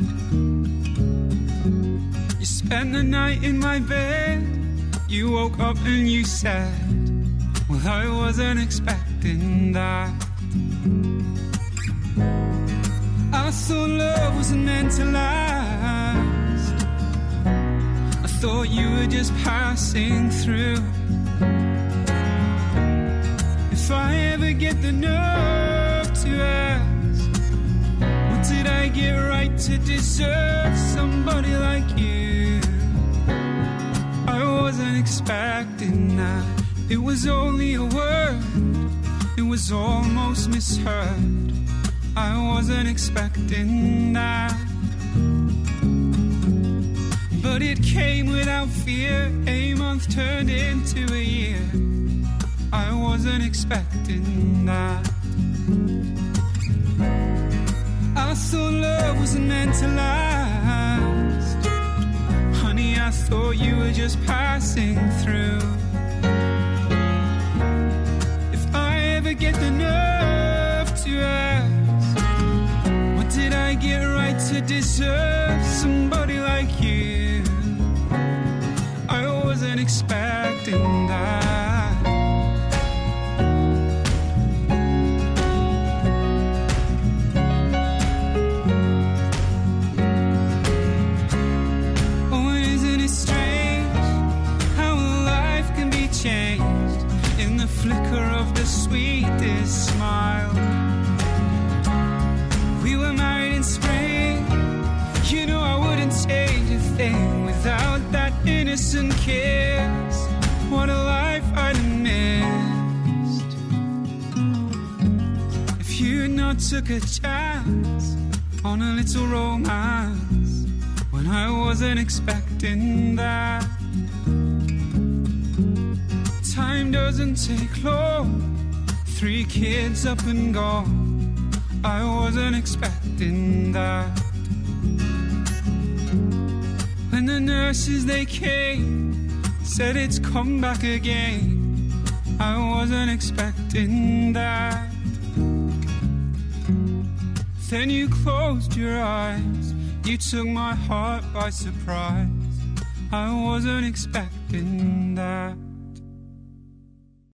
You spent the night in my bed. You woke up and you said, well, I wasn't expecting that. I thought love wasn't meant to last. I thought you were just passing through. If I ever get the nerve to ask, what did I get right to deserve somebody like you? I wasn't expecting that. It was only a word, it was almost misheard. I wasn't expecting that. But it came without fear. A month turned into a year. I wasn't expecting that. I thought love wasn't meant to last. Honey, I thought you were just passing through. If I ever get the nerve to ask, what did I get right to deserve somebody like you? I wasn't expecting that. Oh, and isn't it strange how life can be changed in the flicker of the sweetest smile? We were married in spring. You know I wouldn't change a thing without that innocent kiss. What a life I'd have missed if you not took a chance on a little romance when I wasn't expecting that. Time doesn't take long. 3 kids up and gone. I wasn't expecting that. When the nurses they came, said it's come back again, I wasn't expecting that. Then you closed your eyes, you took my heart by surprise. I wasn't expecting that.